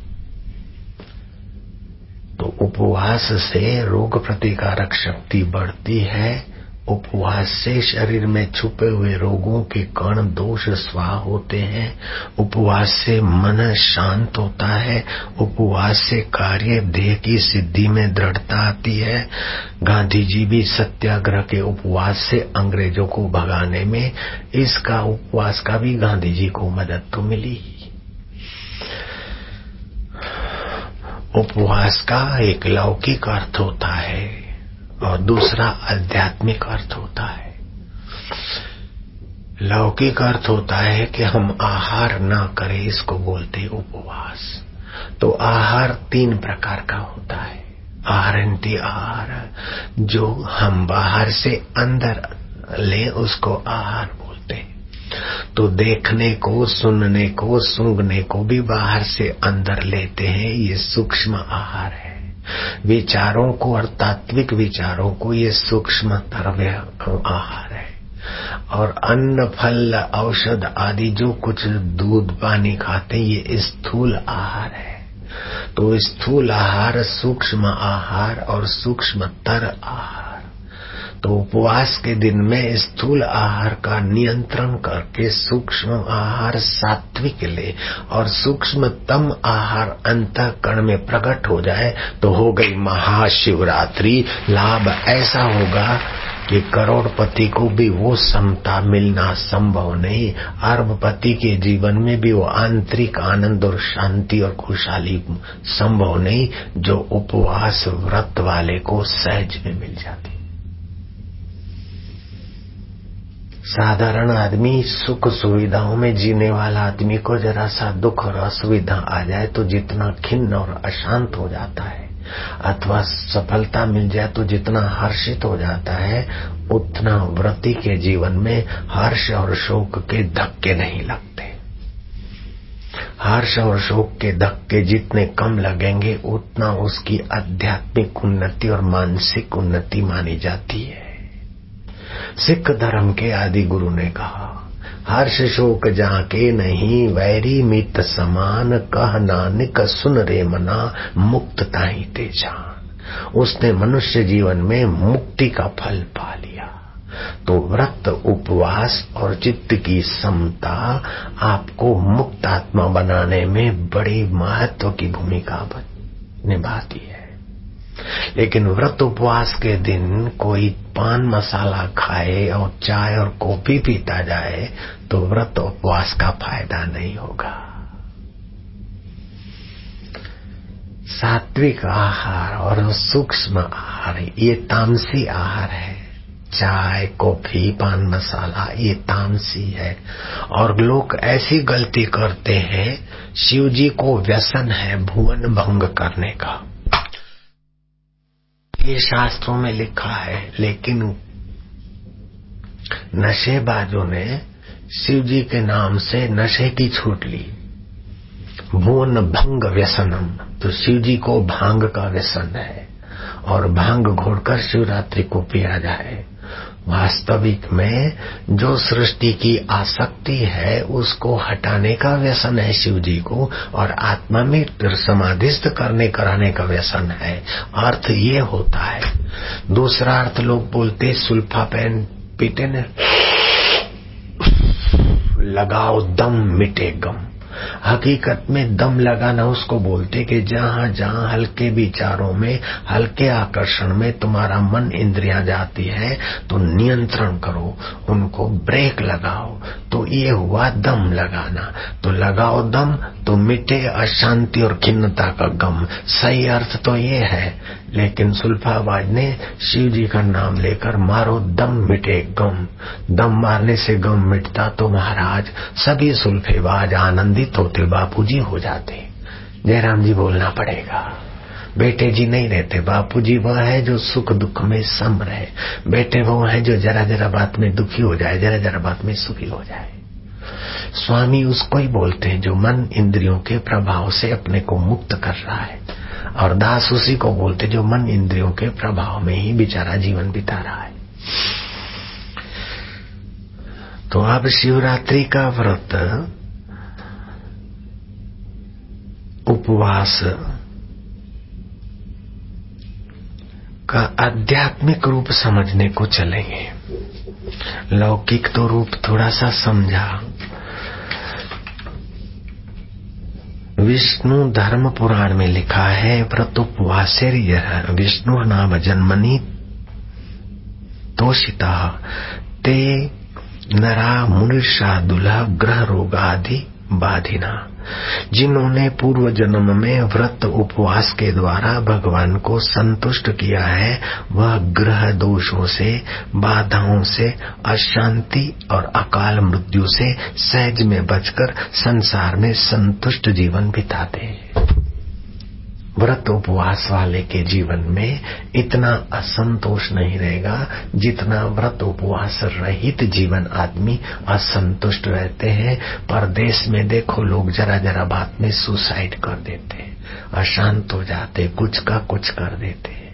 तो उपवास से रोग प्रतिकारक शक्ति बढ़ती है। उपवास से शरीर में छुपे हुए रोगों के कण दोष स्वाह होते हैं। उपवास से मन शांत होता है। उपवास से कार्य ध्येय की सिद्धि में दृढ़ता आती है। गांधी जी भी सत्याग्रह के उपवास से अंग्रेजों को भगाने में, इसका उपवास का भी गांधी जी को मदद तो मिली। उपवास का एक लौकिक अर्थ होता है और दूसरा आध्यात्मिक अर्थ होता है। लौकिक अर्थ होता है कि हम आहार ना करें, इसको बोलते उपवास। तो आहार तीन प्रकार का होता है। आहरंती आहार, जो हम बाहर से अंदर ले उसको आहार बोलते हैं। तो देखने को, सुनने को, सूंघने को भी बाहर से अंदर लेते हैं, ये सूक्ष्म आहार है। विचारों को और तात्विक विचारों को ये सूक्ष्म तरव्य आहार है। और अन्न फल औषध आदि जो कुछ दूध पानी खाते हैं ये स्थूल आहार है। तो स्थूल आहार, सूक्ष्म आहार और सूक्ष्मतर आहार। तो उपवास के दिन में स्थूल आहार का नियंत्रण करके सूक्ष्म आहार सात्विक ले और सूक्ष्मतम आहार अंतःकरण में प्रकट हो जाए तो हो गई महाशिवरात्रि। लाभ ऐसा होगा कि करोड़पति को भी वो समता मिलना संभव नहीं। अरबपति के जीवन में भी वो आंतरिक आनंद और शांति और खुशहाली संभव नहीं जो उपवास व्रत वाले को सहज में मिल जाती। साधारण आदमी सुख सुविधाओं में जीने वाला आदमी को जरा सा दुख और असुविधा आ जाए तो जितना खिन्न और अशांत हो जाता है, अथवा सफलता मिल जाए तो जितना हर्षित हो जाता है, उतना व्रती के जीवन में हर्ष और शोक के धक्के नहीं लगते। हर्ष और शोक के धक्के जितने कम लगेंगे उतना उसकी आध्यात्मिक उन्नति और मानसिक उन्नति मानी जाती है। सिख धर्म के आदि गुरु ने कहा, हर्ष शोक जाके नहीं, वैरी मित समान, कह नानक सुन रे मना, मुक्त ताहि ते जान। उसने मनुष्य जीवन में मुक्ति का फल पा लिया। तो व्रत, उपवास और चित्त की समता आपको मुक्त आत्मा बनाने में बड़ी महत्व की भूमिका निभाती है। लेकिन व्रत उपवास के दिन कोई पान मसाला खाए और चाय और कॉफी पीता जाए तो व्रत उपवास का फायदा नहीं होगा। सात्विक आहार और सूक्ष्म आहार ये तामसी आहार है। चाय, कॉफी, पान मसाला ये तामसी है। और लोग ऐसी गलती करते हैं, शिव जी को व्यसन है भुवन भंग करने का, ये शास्त्रों में लिखा है। लेकिन नशेबाजों ने शिव जी के नाम से नशे की छूट ली भुवन भंग व्यसनम, तो शिव जी को भांग का व्यसन है और भांग घोड़कर शिवरात्रि को पिया जाए। वास्तविक में जो सृष्टि की आसक्ति है उसको हटाने का व्यसन है शिव जी को, और आत्मा में समाधिस्थ करने कराने का व्यसन है। अर्थ ये होता है। दूसरा अर्थ लोग बोलते सुल्फा पेन पीते न, लगाओ दम मिटे गम। हकीकत में दम लगाना उसको बोलते कि जहां जहां हल्के विचारों में, हल्के आकर्षण में तुम्हारा मन इंद्रियां जाती है तो नियंत्रण करो, उनको ब्रेक लगाओ। तो ये हुआ दम लगाना। तो लगाओ दम तो मिटे अशांति और खिन्नता का गम। सही अर्थ तो ये है, लेकिन सुल्फाबाज ने शिव जी का नाम लेकर मारो दम मिटे गम। दम मारने से गम मिटता तो महाराज सभी सुल्फेबाज आनंदित होते, बापूजी हो जाते। जयराम जी बोलना पड़ेगा। बेटे जी नहीं रहते, बापूजी वह है जो सुख दुख में सम रहे। बेटे वो है जो जरा जरा बात में दुखी हो जाए, जरा जरा बात में सुखी हो जाए। स्वामी उसको ही बोलते हैं जो मन इंद्रियों के प्रभाव से अपने को मुक्त कर रहा है, और दास उसी को बोलते जो मन इंद्रियों के प्रभाव में ही बेचारा जीवन बिता रहा है। तो अब शिवरात्रि का व्रत, उपवास का आध्यात्मिक रूप समझने को चलेंगे। लौकिक तो रूप थोड़ा सा समझा। विष्णु धर्म पुराण में लिखा है व्रत उपवासेर विष्णु नाम जन्मनि तोषिता ते नरा मुनिषा दुलह ग्रह रोगादि बाधिना। जिन्होंने पूर्व जन्म में व्रत उपवास के द्वारा भगवान को संतुष्ट किया है, वह ग्रह दोषों से, बाधाओं से, अशांति और अकाल मृत्यु से सहज में बचकर संसार में संतुष्ट जीवन बिताते हैं। व्रत उपवास वाले के जीवन में इतना असंतोष नहीं रहेगा जितना व्रत उपवास रहित जीवन आदमी असंतुष्ट रहते हैं। परदेश में देखो लोग जरा जरा बात में सुसाइड कर देते हैं, अशांत हो जाते, कुछ का कुछ कर देते हैं।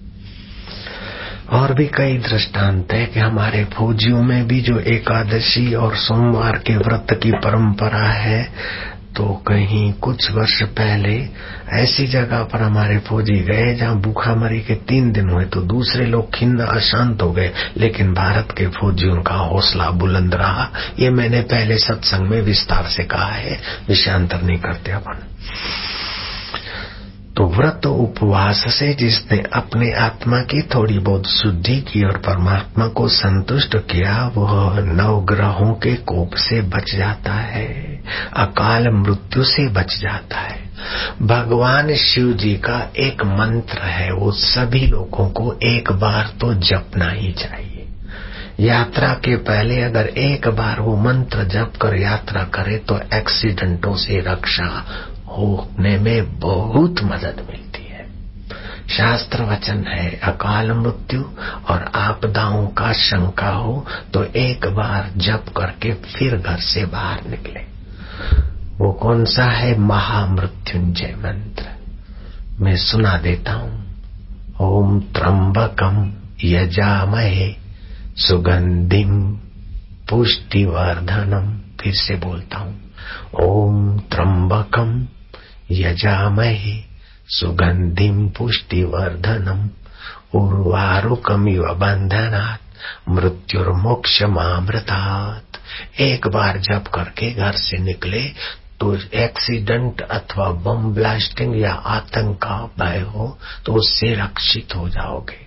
और भी कई दृष्टांत है कि हमारे फौजियों में भी जो एकादशी और सोमवार के व्रत की परंपरा है, तो कहीं कुछ वर्ष पहले ऐसी जगह पर हमारे फौजी गए जहां भूखामरी के तीन दिन हुए, तो दूसरे लोग खिन्न अशांत हो गए, लेकिन भारत के फौजियों का हौसला बुलंद रहा। ये मैंने पहले सत्संग में विस्तार से कहा है, विषयांतर नहीं करते अपन। तो व्रत उपवास से जिसने अपने आत्मा की थोड़ी बहुत शुद्धि की और परमात्मा को संतुष्ट किया, वह नवग्रहों के कोप से बच जाता है, अकाल मृत्यु से बच जाता है। भगवान शिव जी का एक मंत्र है, वो सभी लोगों को एक बार तो जपना ही चाहिए। यात्रा के पहले अगर एक बार वो मंत्र जप कर यात्रा करे तो एक्सीडेंटों से रक्षा होने में बहुत मदद मिलती है। शास्त्र वचन है, अकाल मृत्यु और आपदाओं का शंका हो तो एक बार जप करके फिर घर से बाहर निकले। वो कौन सा है? महामृत्युंजय मंत्र मैं सुना देता हूँ। ओम त्र्यंबकम यजामहे सुगंधिम पुष्टिवर्धनम। फिर से बोलता हूँ, ओम त्र्यंबकम यजामहे सुगंधिम पुष्टिवर्धनम उर्वारुकमिव बंधनात् मृत्युर्मोक्षमामृतात्। एक बार जप करके घर से निकले तो एक्सीडेंट अथवा बम ब्लास्टिंग या आतंक का भय हो तो उससे रक्षित हो जाओगे।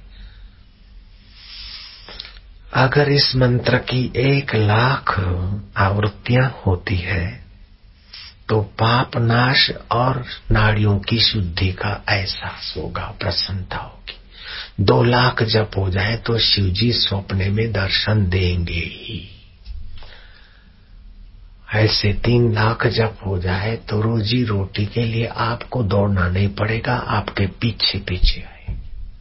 अगर इस मंत्र की एक लाख आवृत्तियां होती है तो पाप नाश और नाड़ियों की शुद्धि का एहसास होगा, प्रसन्नता होगी। दो लाख जप हो जाए तो शिव जी स्वप्न में दर्शन देंगे ही। ऐसे तीन लाख जप हो जाए तो रोजी रोटी के लिए आपको दौड़ना नहीं पड़ेगा, आपके पीछे पीछे आए।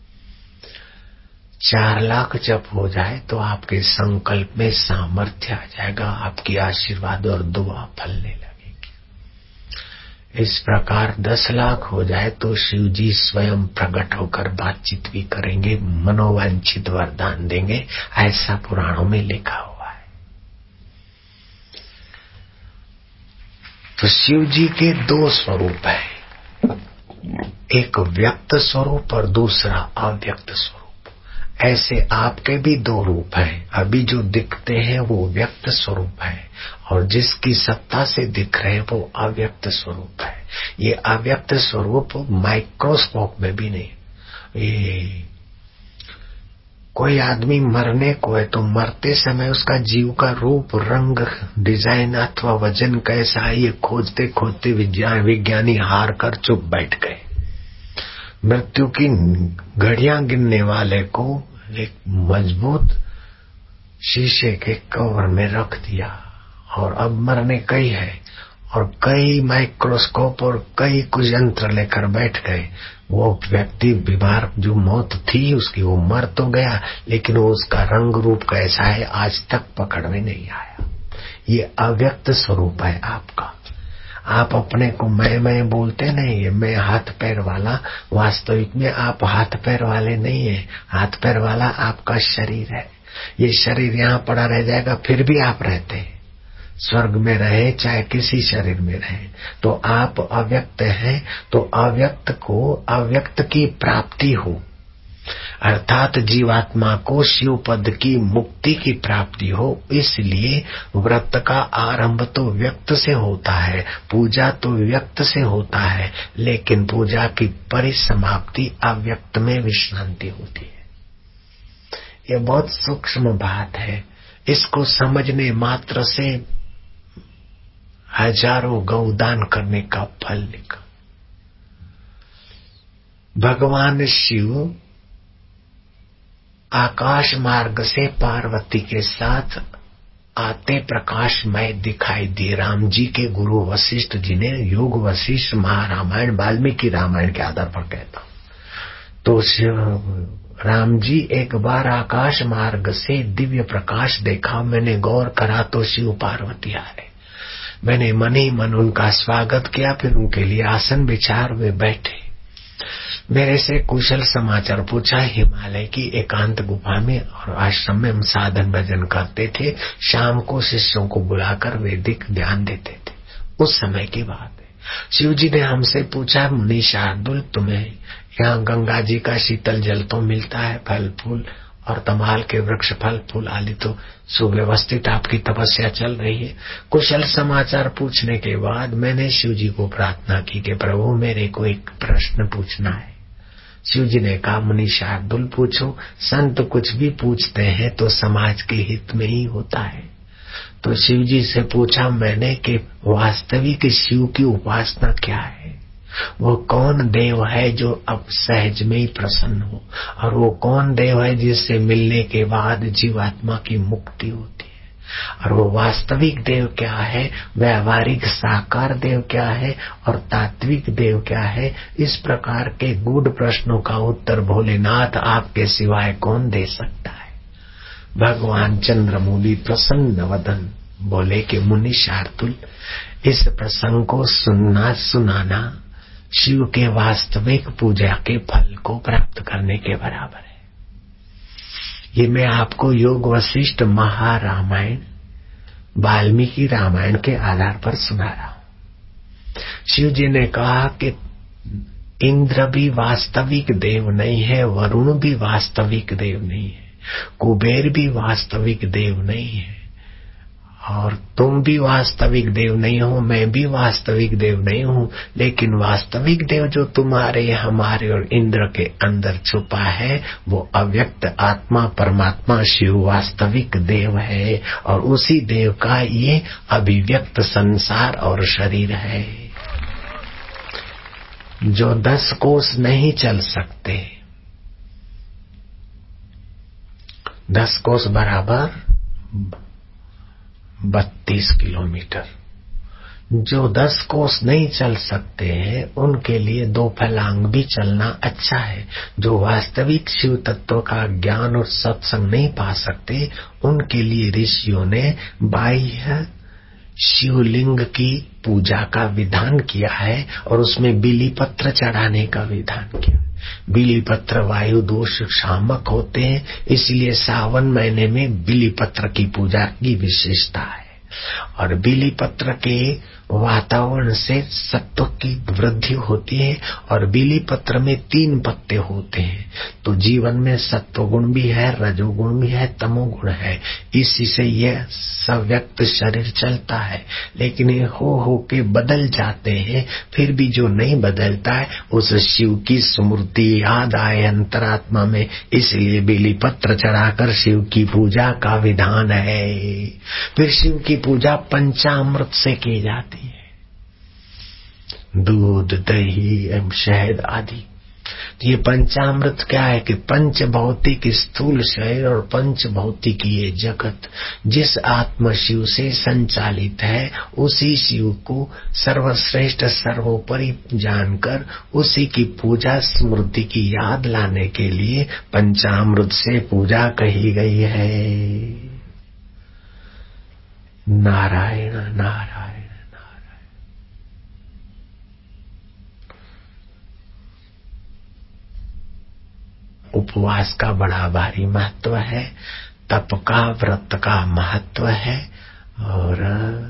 चार लाख जप हो जाए तो आपके संकल्प में सामर्थ्य आ जाएगा, आपकी आशीर्वाद और दुआ फलने लगेगी। इस प्रकार दस लाख हो जाए तो शिव जी स्वयं प्रकट होकर बातचीत भी करेंगे, मनोवांछित वरदान देंगे, ऐसा पुराणों में लिखा हुआ है। तो शिव जी के दो स्वरूप हैं, एक व्यक्त स्वरूप और दूसरा अव्यक्त स्वरूप। ऐसे आपके भी दो रूप हैं। अभी जो दिखते हैं वो व्यक्त स्वरूप है और जिसकी सत्ता से दिख रहे हैं वो अव्यक्त स्वरूप है। ये अव्यक्त स्वरूप माइक्रोस्कोप में भी नहीं। ये कोई आदमी मरने को है तो मरते समय उसका जीव का रूप, रंग, डिजाइन अथवा वजन कैसा है ये खोजते खोजते विज्ञान विज्ञानी हार कर चुप बैठ गए। मृत्यु की घड़ियां गिनने वाले को एक मजबूत शीशे के कवर में रख दिया और अब मरने कई है और कई माइक्रोस्कोप और कई कुछ यंत्र लेकर बैठ गए। वो व्यक्ति बीमार जो मौत थी उसकी, वो मर तो गया लेकिन वो उसका रंग रूप कैसा है आज तक पकड़ में नहीं आया। ये अव्यक्त स्वरूप है आपका। आप अपने को मैं मैं बोलते नहीं है, मैं हाथ पैर वाला। वास्तविक में आप हाथ पैर वाले नहीं है। हाथ पैर वाला आपका शरीर है। ये शरीर यहाँ पड़ा रह जाएगा फिर भी आप रहते हैं। स्वर्ग में रहे चाहे किसी शरीर में रहे तो आप अव्यक्त हैं। तो अव्यक्त को अव्यक्त की प्राप्ति हो, अर्थात जीवात्मा को शिव पद की मुक्ति की प्राप्ति हो, इसलिए व्रत का आरंभ तो व्यक्त से होता है, पूजा तो व्यक्त से होता है, लेकिन पूजा की परिसमाप्ति अव्यक्त में विश्रांति होती है। ये बहुत सूक्ष्म बात है। इसको समझने मात्र से हजारों गौदान करने का फल निकल। भगवान शिव आकाश मार्ग से पार्वती के साथ आते प्रकाशमय दिखाई दिए। राम जी के गुरु वशिष्ठ जी ने, योग वशिष्ठ महारामायण वाल्मीकि रामायण के आधार पर कहता हूं, तो शिव राम जी एक बार आकाश मार्ग से दिव्य प्रकाश देखा। मैंने गौर करा तो शिव पार्वती आ रहे। मैंने मन ही मन उनका स्वागत किया, फिर उनके लिए आसन बिछार वे बैठे। मेरे से कुशल समाचार पूछा। हिमालय की एकांत गुफा में और आश्रम में हम साधन भजन करते थे। शाम को शिष्यों को बुलाकर वैदिक ध्यान देते थे। उस समय की बात है। शिव जी ने हमसे पूछा, मुनि शार्दुल, तुम्हें यहाँ गंगा जी का शीतल जल तो मिलता है, फल फूल और तमाल के वृक्ष फल फूल आदि तो सुव्यवस्थित आपकी तपस्या चल रही है। कुशल समाचार पूछने के बाद मैंने शिव जी को प्रार्थना की कि प्रभु मेरे को एक प्रश्न पूछना है। शिव जी ने कहा, मुनि शार्दुल पूछो। संत कुछ भी पूछते हैं तो समाज के हित में ही होता है। तो शिव जी से पूछा मैंने कि वास्तविक शिव की उपासना क्या है? वो कौन देव है जो अब सहज में ही प्रसन्न हो, और वो कौन देव है जिससे मिलने के बाद जीवात्मा की मुक्ति होती है, और वो वास्तविक देव क्या है, व्यवहारिक साकार देव क्या है और तात्विक देव क्या है? इस प्रकार के गूढ़ प्रश्नों का उत्तर भोलेनाथ आपके सिवाय कौन दे सकता है? भगवान चंद्रमौली प्रसन्न वदन बोले कि मुनि शार्दुल, इस प्रसंग को सुनना सुनाना शिव के वास्तविक पूजा के फल को प्राप्त करने के बराबर है। ये मैं आपको योग वशिष्ठ महारामायण वाल्मीकि रामायण के आधार पर सुना रहा हूं। शिव जी ने कहा कि इंद्र भी वास्तविक देव नहीं है, वरुण भी वास्तविक देव नहीं है, कुबेर भी वास्तविक देव नहीं है, और तुम भी वास्तविक देव नहीं हो, मैं भी वास्तविक देव नहीं हूँ, लेकिन वास्तविक देव जो तुम्हारे, हमारे और इंद्र के अंदर छुपा है वो अव्यक्त आत्मा परमात्मा शिव वास्तविक देव है, और उसी देव का ये अभिव्यक्त संसार और शरीर है जो दस कोस नहीं चल सकते। दस कोस बराबर बत्तीस किलोमीटर। जो दस कोस नहीं चल सकते हैं उनके लिए दो फलांग भी चलना अच्छा है। जो वास्तविक शिव तत्व का ज्ञान और सत्संग नहीं पा सकते उनके लिए ऋषियों ने बाह्य शिवलिंग की पूजा का विधान किया है और उसमें बिली पत्र चढ़ाने का विधान किया। बिली पत्र वायु दोष शामक होते हैं, इसलिए सावन महीने में बिली पत्र की पूजा की विशेषता है। और बिली पत्र के वातावरण से सत्व की वृद्धि होती है। और बिली पत्र में तीन पत्ते होते हैं, तो जीवन में सत्व गुण भी है, रजोगुण भी है, तमोगुण है। इसी से यह सव्यक्त शरीर चलता है। लेकिन ये हो हो के बदल जाते हैं, फिर भी जो नहीं बदलता है उस शिव की स्मृति याद आए अंतरात्मा में, इसलिए बिली पत्र चढ़ाकर शिव की पूजा का विधान है। फिर शिव की पूजा पंचामृत से की जाती है, दूध, दही एवं शहद आदि। ये पंचामृत क्या है कि पंच भौतिक स्थूल शरीर और पंच भौतिक ये जगत जिस आत्म शिव से संचालित है, उसी शिव को सर्वश्रेष्ठ सर्वोपरि जानकर उसी की पूजा स्मृति की याद लाने के लिए पंचामृत से पूजा कही गई है। नारायण नारायण नारायण। उपवास का बड़ा भारी महत्व है, तप का व्रत का महत्व है, और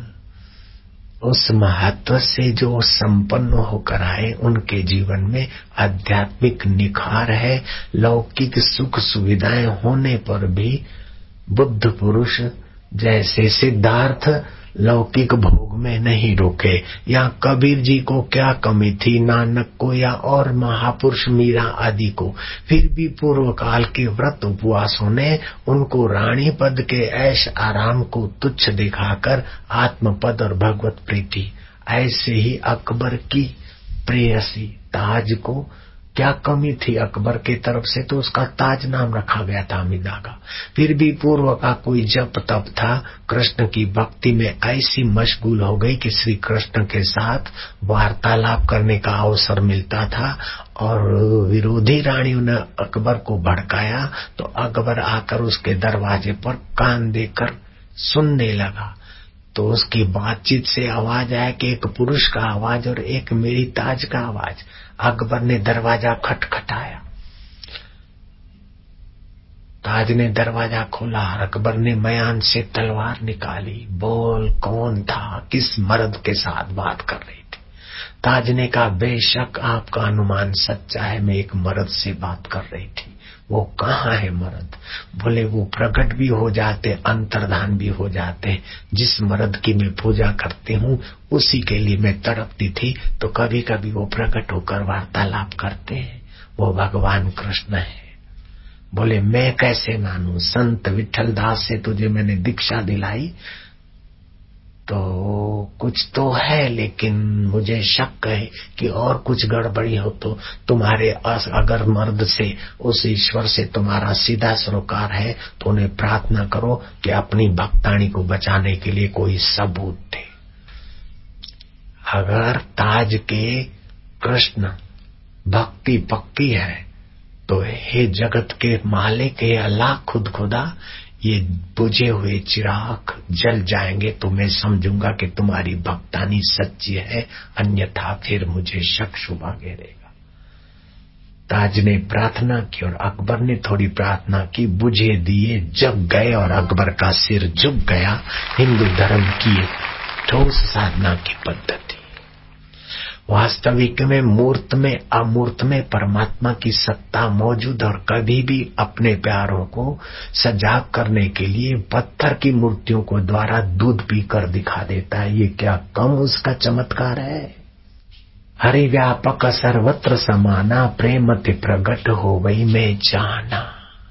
उस महत्व से जो संपन्न होकर आए उनके जीवन में आध्यात्मिक निखार है। लौकिक सुख सुविधाएं होने पर भी बुद्ध पुरुष जैसे सिद्धार्थ लौकिक भोग में नहीं रुके, या कबीर जी को क्या कमी थी, नानक को या और महापुरुष मीरा आदि को, फिर भी पूर्व काल के व्रत उपवासों ने उनको रानी पद के ऐश आराम को तुच्छ दिखाकर आत्मपद और भगवत प्रीति, ऐसे ही अकबर की प्रेयसी ताज को क्या कमी थी अकबर के तरफ से, तो उसका ताज नाम रखा गया था हमीदा का। फिर भी पूर्व का कोई जप तप था, कृष्ण की भक्ति में ऐसी मशगूल हो गई कि श्री कृष्ण के साथ वार्तालाप करने का अवसर मिलता था। और विरोधी रानियों ने अकबर को भड़काया तो अकबर आकर उसके दरवाजे पर कान देकर सुनने लगा, तो उसकी बातचीत से आवाज आया कि एक पुरुष का आवाज और एक मेरी ताज का आवाज। अकबर ने दरवाजा खटखटाया, ताज ने दरवाजा खोला, अकबर ने मयान से तलवार निकाली। बोल कौन था, किस मर्द के साथ बात कर रही थी? ताज ने कहा बेशक आपका अनुमान सच्चा है, मैं एक मर्द से बात कर रही थी। वो कहाँ है मर्द? बोले वो प्रकट भी हो जाते, अंतर्धान भी हो जाते। जिस मर्द की मैं पूजा करती हूँ उसी के लिए मैं तड़पती थी, तो कभी कभी वो प्रकट होकर वार्तालाप करते हैं, वो भगवान कृष्ण है। बोले मैं कैसे मानूं, संत विठल दास से तुझे मैंने दीक्षा दिलाई तो कुछ तो है, लेकिन मुझे शक है कि और कुछ गड़बड़ी हो तो तुम्हारे अगर मर्द से उस ईश्वर से तुम्हारा सीधा सरोकार है तो उन्हें प्रार्थना करो कि अपनी भक्ताणी को बचाने के लिए कोई सबूत दे। अगर ताज के कृष्ण भक्ति पक्की है तो हे जगत के मालिक, हे अल्लाह खुद खुदा, ये बुझे हुए चिराग जल जाएंगे तो मैं समझूंगा कि तुम्हारी भक्तानी सच्ची है, अन्यथा फिर मुझे शक शुबा घेरेगा। ताज ने प्रार्थना की और अकबर ने थोड़ी प्रार्थना की, बुझे दिए जग गए और अकबर का सिर झुक गया। हिंदू धर्म की ठोस साधना की पद्धति। वास्तविक में मूर्त में अमूर्त में परमात्मा की सत्ता मौजूद, और कभी भी अपने प्यारों को सजाग करने के लिए पत्थर की मूर्तियों को द्वारा दूध पीकर दिखा देता है। ये क्या कम उसका चमत्कार है? हरि व्यापक सर्वत्र समाना, प्रेमति प्रगट हो वही में जाना।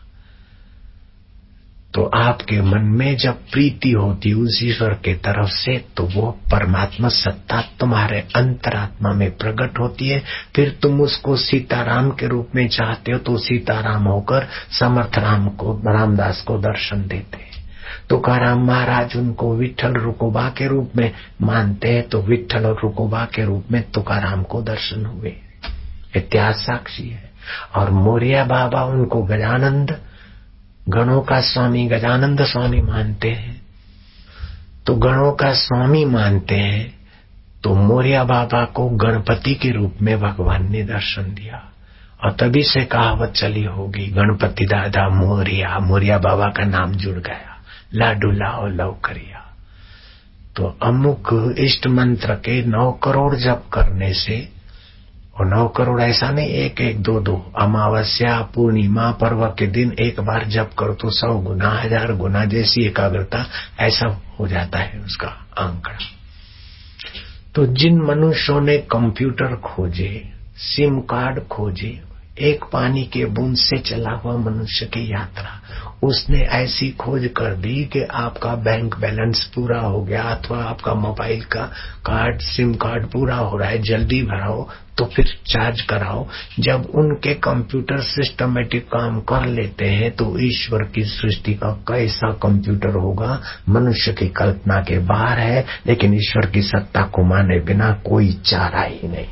तो आपके मन में जब प्रीति होती उस ईश्वर के तरफ से, तो वो परमात्मा सत्ता तुम्हारे अंतरात्मा में प्रकट होती है। फिर तुम उसको सीताराम के रूप में चाहते हो तो सीताराम होकर समर्थ राम को, रामदास को दर्शन देते हैं। तुकाराम महाराज उनको विठल रुकोबा के रूप में मानते हैं, तो विठल और रुकोबा के रूप में तुकाराम को दर्शन हुए। इतिहास साक्षी है। और मोरिया बाबा उनको गजानंद, गणों का स्वामी गजानंद स्वामी मानते हैं। तो गणों का स्वामी मानते हैं, तो मोरिया बाबा को गणपति के रूप में भगवान ने दर्शन दिया और तभी से कहावत चली होगी, गणपति दादा मोरिया, मोरिया बाबा का नाम जुड़ गया, लाडू लाओ लव करिया। तो अमुक इष्ट मंत्र के नौ करोड़ जप करने से, और नौ करोड़ ऐसा नहीं एक एक दो दो, अमावस्या पूर्णिमा पर्व के दिन एक बार जप करो तो सौ गुना हजार गुना जैसी एकाग्रता ऐसा हो जाता है उसका आंकड़ा। तो जिन मनुष्यों ने कंप्यूटर खोजे, सिम कार्ड खोजे, एक पानी के बूंद से चला हुआ मनुष्य की यात्रा, उसने ऐसी खोज कर दी कि आपका बैंक बैलेंस पूरा हो गया अथवा आपका मोबाइल का कार्ड सिम कार्ड पूरा हो रहा है, जल्दी भराओ तो फिर चार्ज कराओ। जब उनके कंप्यूटर सिस्टमेटिक काम कर लेते हैं तो ईश्वर की सृष्टि का कैसा कंप्यूटर होगा, मनुष्य की कल्पना के बाहर है। लेकिन ईश्वर की सत्ता को माने बिना कोई चारा ही नहीं।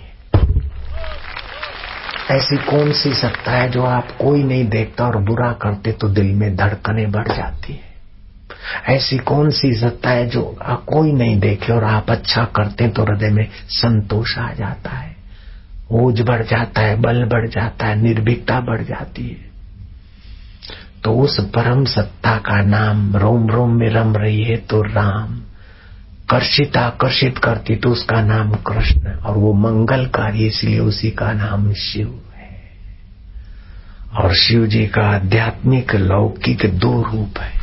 ऐसी कौन सी सत्ता है जो आप कोई नहीं देखता और बुरा करते तो दिल में धड़कनें बढ़ जाती है? ऐसी कौन सी सत्ता है जो आप कोई नहीं देखे और आप अच्छा करते तो हृदय में संतोष आ जाता है, ओज बढ़ जाता है, बल बढ़ जाता है, निर्भीकता बढ़ जाती है? तो उस परम सत्ता का नाम रोम रोम में रम रही है तो राम, कर्षित आकर्षित करती तो उसका नाम कृष्ण, और वो मंगलकारी इसलिए उसी का नाम शिव है। और शिव जी का आध्यात्मिक लौकिक दो रूप है।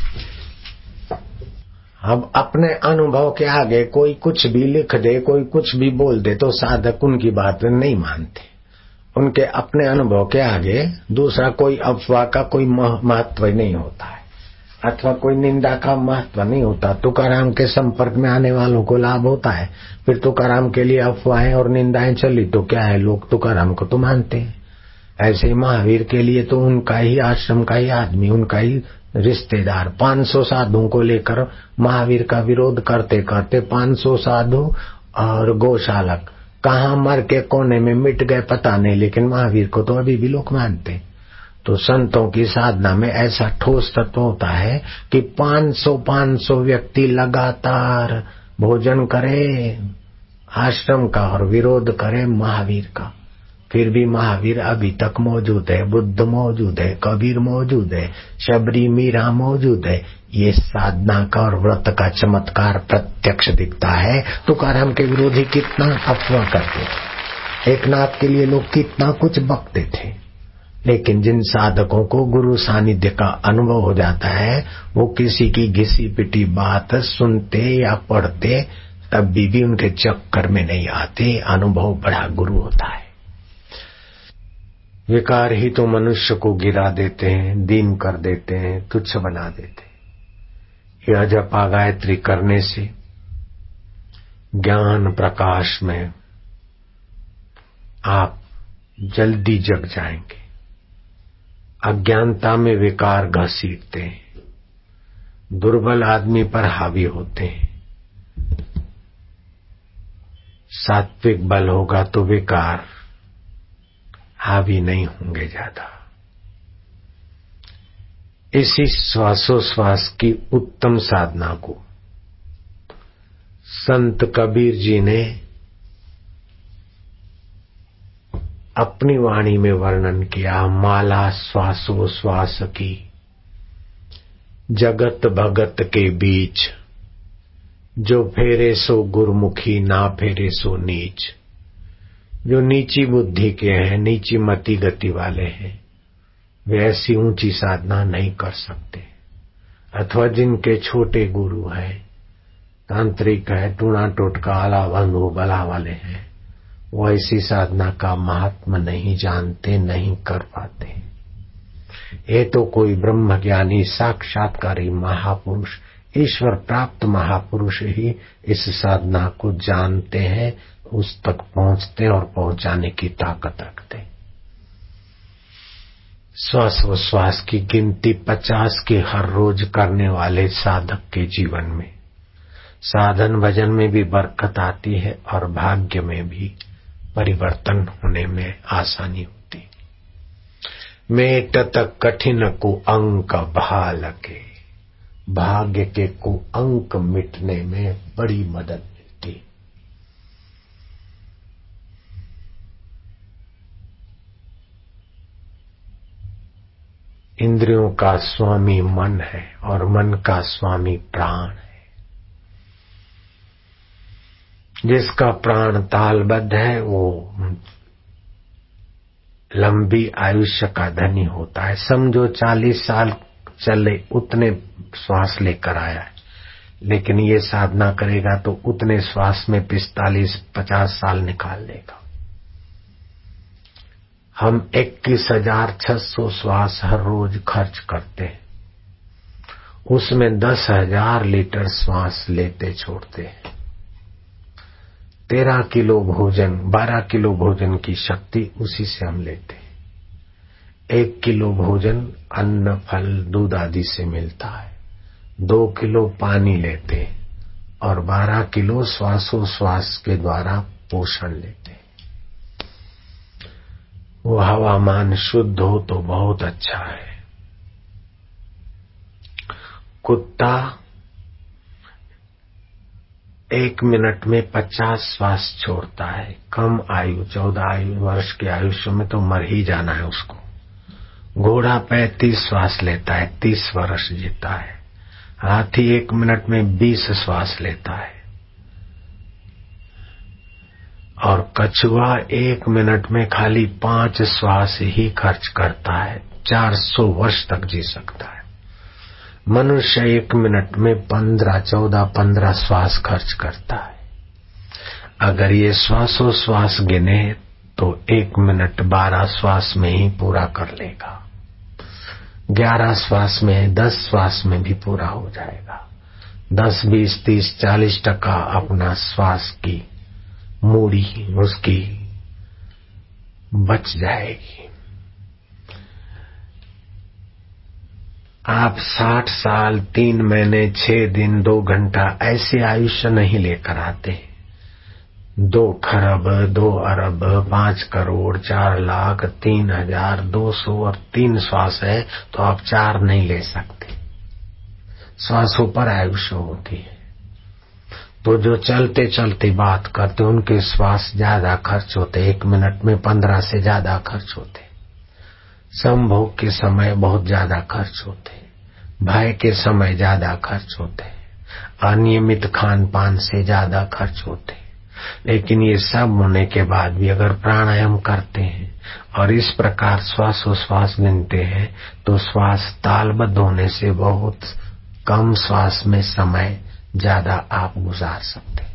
अब अपने अनुभव के आगे कोई कुछ भी लिख दे, कोई कुछ भी बोल दे तो साधक उनकी बात नहीं मानते। उनके अपने अनुभव के आगे दूसरा कोई अफवाह का कोई महत्व नहीं होता है अथवा कोई निंदा का महत्व नहीं होता। तुकाराम के संपर्क में आने वालों को लाभ होता है, फिर तुकाराम के लिए अफवाहें और निंदाएं चली तो क्या है, लोग तुकाराम को तो मानते हैं। ऐसे महावीर के लिए तो उनका ही आश्रम का ही आदमी, उनका ही रिश्तेदार पांच सौ साधुओं को लेकर महावीर का विरोध करते करते पांच सौ साधु और गौशालक कहाँ मर के कोने में मिट गए पता नहीं, लेकिन महावीर को तो अभी भी लोग मानते। तो संतों की साधना में ऐसा ठोस तत्व होता है कि पांच सौ पांच सौ व्यक्ति लगातार भोजन करे आश्रम का और विरोध करे महावीर का, फिर भी महावीर अभी तक मौजूद है, बुद्ध मौजूद है, कबीर मौजूद है, शबरी मीरा मौजूद है। ये साधना का और व्रत का चमत्कार प्रत्यक्ष दिखता है। तुकाराम के विरोधी कितना अफवाह करते थे, एकनाथ के लिए लोग कितना कुछ बकते थे, लेकिन जिन साधकों को गुरु सानिध्य का अनुभव हो जाता है वो किसी की घिसी पिटी बात सुनते या पढ़ते तब भी, भी उनके चक्कर में नहीं आते। अनुभव बड़ा गुरु होता है। विकार ही तो मनुष्य को गिरा देते हैं, दीन कर देते हैं, तुच्छ बना देते हैं। यह जपा गायत्री करने से ज्ञान प्रकाश में आप जल्दी जग जाएंगे। अज्ञानता में विकार घसीटते हैं, दुर्बल आदमी पर हावी होते हैं। सात्विक बल होगा तो विकार हावी नहीं होंगे ज्यादा। इसी श्वासोश्वास की उत्तम साधना को संत कबीर जी ने अपनी वाणी में वर्णन किया। माला श्वासोश्वास की जगत भगत के बीच, जो फेरे सो गुरमुखी ना फेरे सो नीच। जो नीची बुद्धि के हैं, नीची मति गति वाले हैं, वे ऐसी ऊंची साधना नहीं कर सकते। अथवा जिनके छोटे गुरु हैं, तांत्रिक है, टूणा टोटका आला बंधु बला वाले हैं, वो ऐसी साधना का महात्म नहीं जानते, नहीं कर पाते। ये तो कोई ब्रह्म ज्ञानी साक्षात्कारी महापुरुष, ईश्वर प्राप्त महापुरुष ही इस साधना को जानते हैं, उस तक पहुंचते और पहुंचाने की ताकत रखते। श्वास व श्वास की गिनती पचास की हर रोज करने वाले साधक के जीवन में साधन भजन में भी बरकत आती है और भाग्य में भी परिवर्तन होने में आसानी होती। मेटत कठिन को अंक भाल के, भाग्य के कुअंक मिटने में बड़ी मदद मिलती। इंद्रियों का स्वामी मन है और मन का स्वामी प्राण है। जिसका प्राण तालबद्ध है वो लंबी आयुष्य का धनी होता है। समझो चालीस साल चले उतने श्वास लेकर आया है, लेकिन ये साधना करेगा तो उतने श्वास में पिस्तालीस पचास साल निकाल लेगा। हम इक्कीस हजार छह सौ श्वास हर रोज खर्च करते हैं, उसमें दस हजार लीटर श्वास लेते छोड़ते हैं। तेरह किलो भोजन बारह किलो भोजन की शक्ति उसी से हम लेते हैं। एक किलो भोजन अन्न फल दूध आदि से मिलता है। दो किलो पानी लेते हैं और बारह किलो श्वासोश्वास के द्वारा पोषण लेते हैं। वो हवामान शुद्ध हो तो बहुत अच्छा है। कुत्ता एक मिनट में पचास श्वास छोड़ता है। कम आयु चौदह आयु वर्ष के आयुष्य में तो मर ही जाना है उसको। घोड़ा पैंतीस श्वास लेता है, तीस वर्ष जीता है। हाथी एक मिनट में बीस श्वास लेता है और कछुआ एक मिनट में खाली पांच श्वास ही खर्च करता है, चार सौ वर्ष तक जी सकता है। मनुष्य एक मिनट में पंद्रह चौदह पंद्रह श्वास खर्च करता है। अगर ये श्वासोश्वास गिने तो एक मिनट बारह श्वास में ही पूरा कर लेगा। ग्यारह श्वास में दस श्वास में भी पूरा हो जाएगा। दस बीस तीस चालीस टका अपना श्वास की मूड़ी उसकी बच जाएगी। आप साठ साल तीन महीने छह दिन दो घंटा ऐसे आयुष्य नहीं लेकर आते। दो खरब दो अरब पांच करोड़ चार लाख तीन हजार दो सौ और तीन श्वास है तो आप चार नहीं ले सकते। श्वासों पर आयुष्य होती है। तो जो चलते चलते बात करते उनके श्वास ज्यादा खर्च होते, एक मिनट में पंद्रह से ज्यादा खर्च होते। संभोग के समय बहुत ज्यादा खर्च होते, भय के समय ज्यादा खर्च होते, अनियमित खान पान से ज्यादा खर्च होते। लेकिन ये सब होने के बाद भी अगर प्राणायाम करते हैं और इस प्रकार श्वासोश्वास गिनते हैं तो श्वास तालबद्ध होने से बहुत कम श्वास में समय ज्यादा आप गुजार सकते हैं।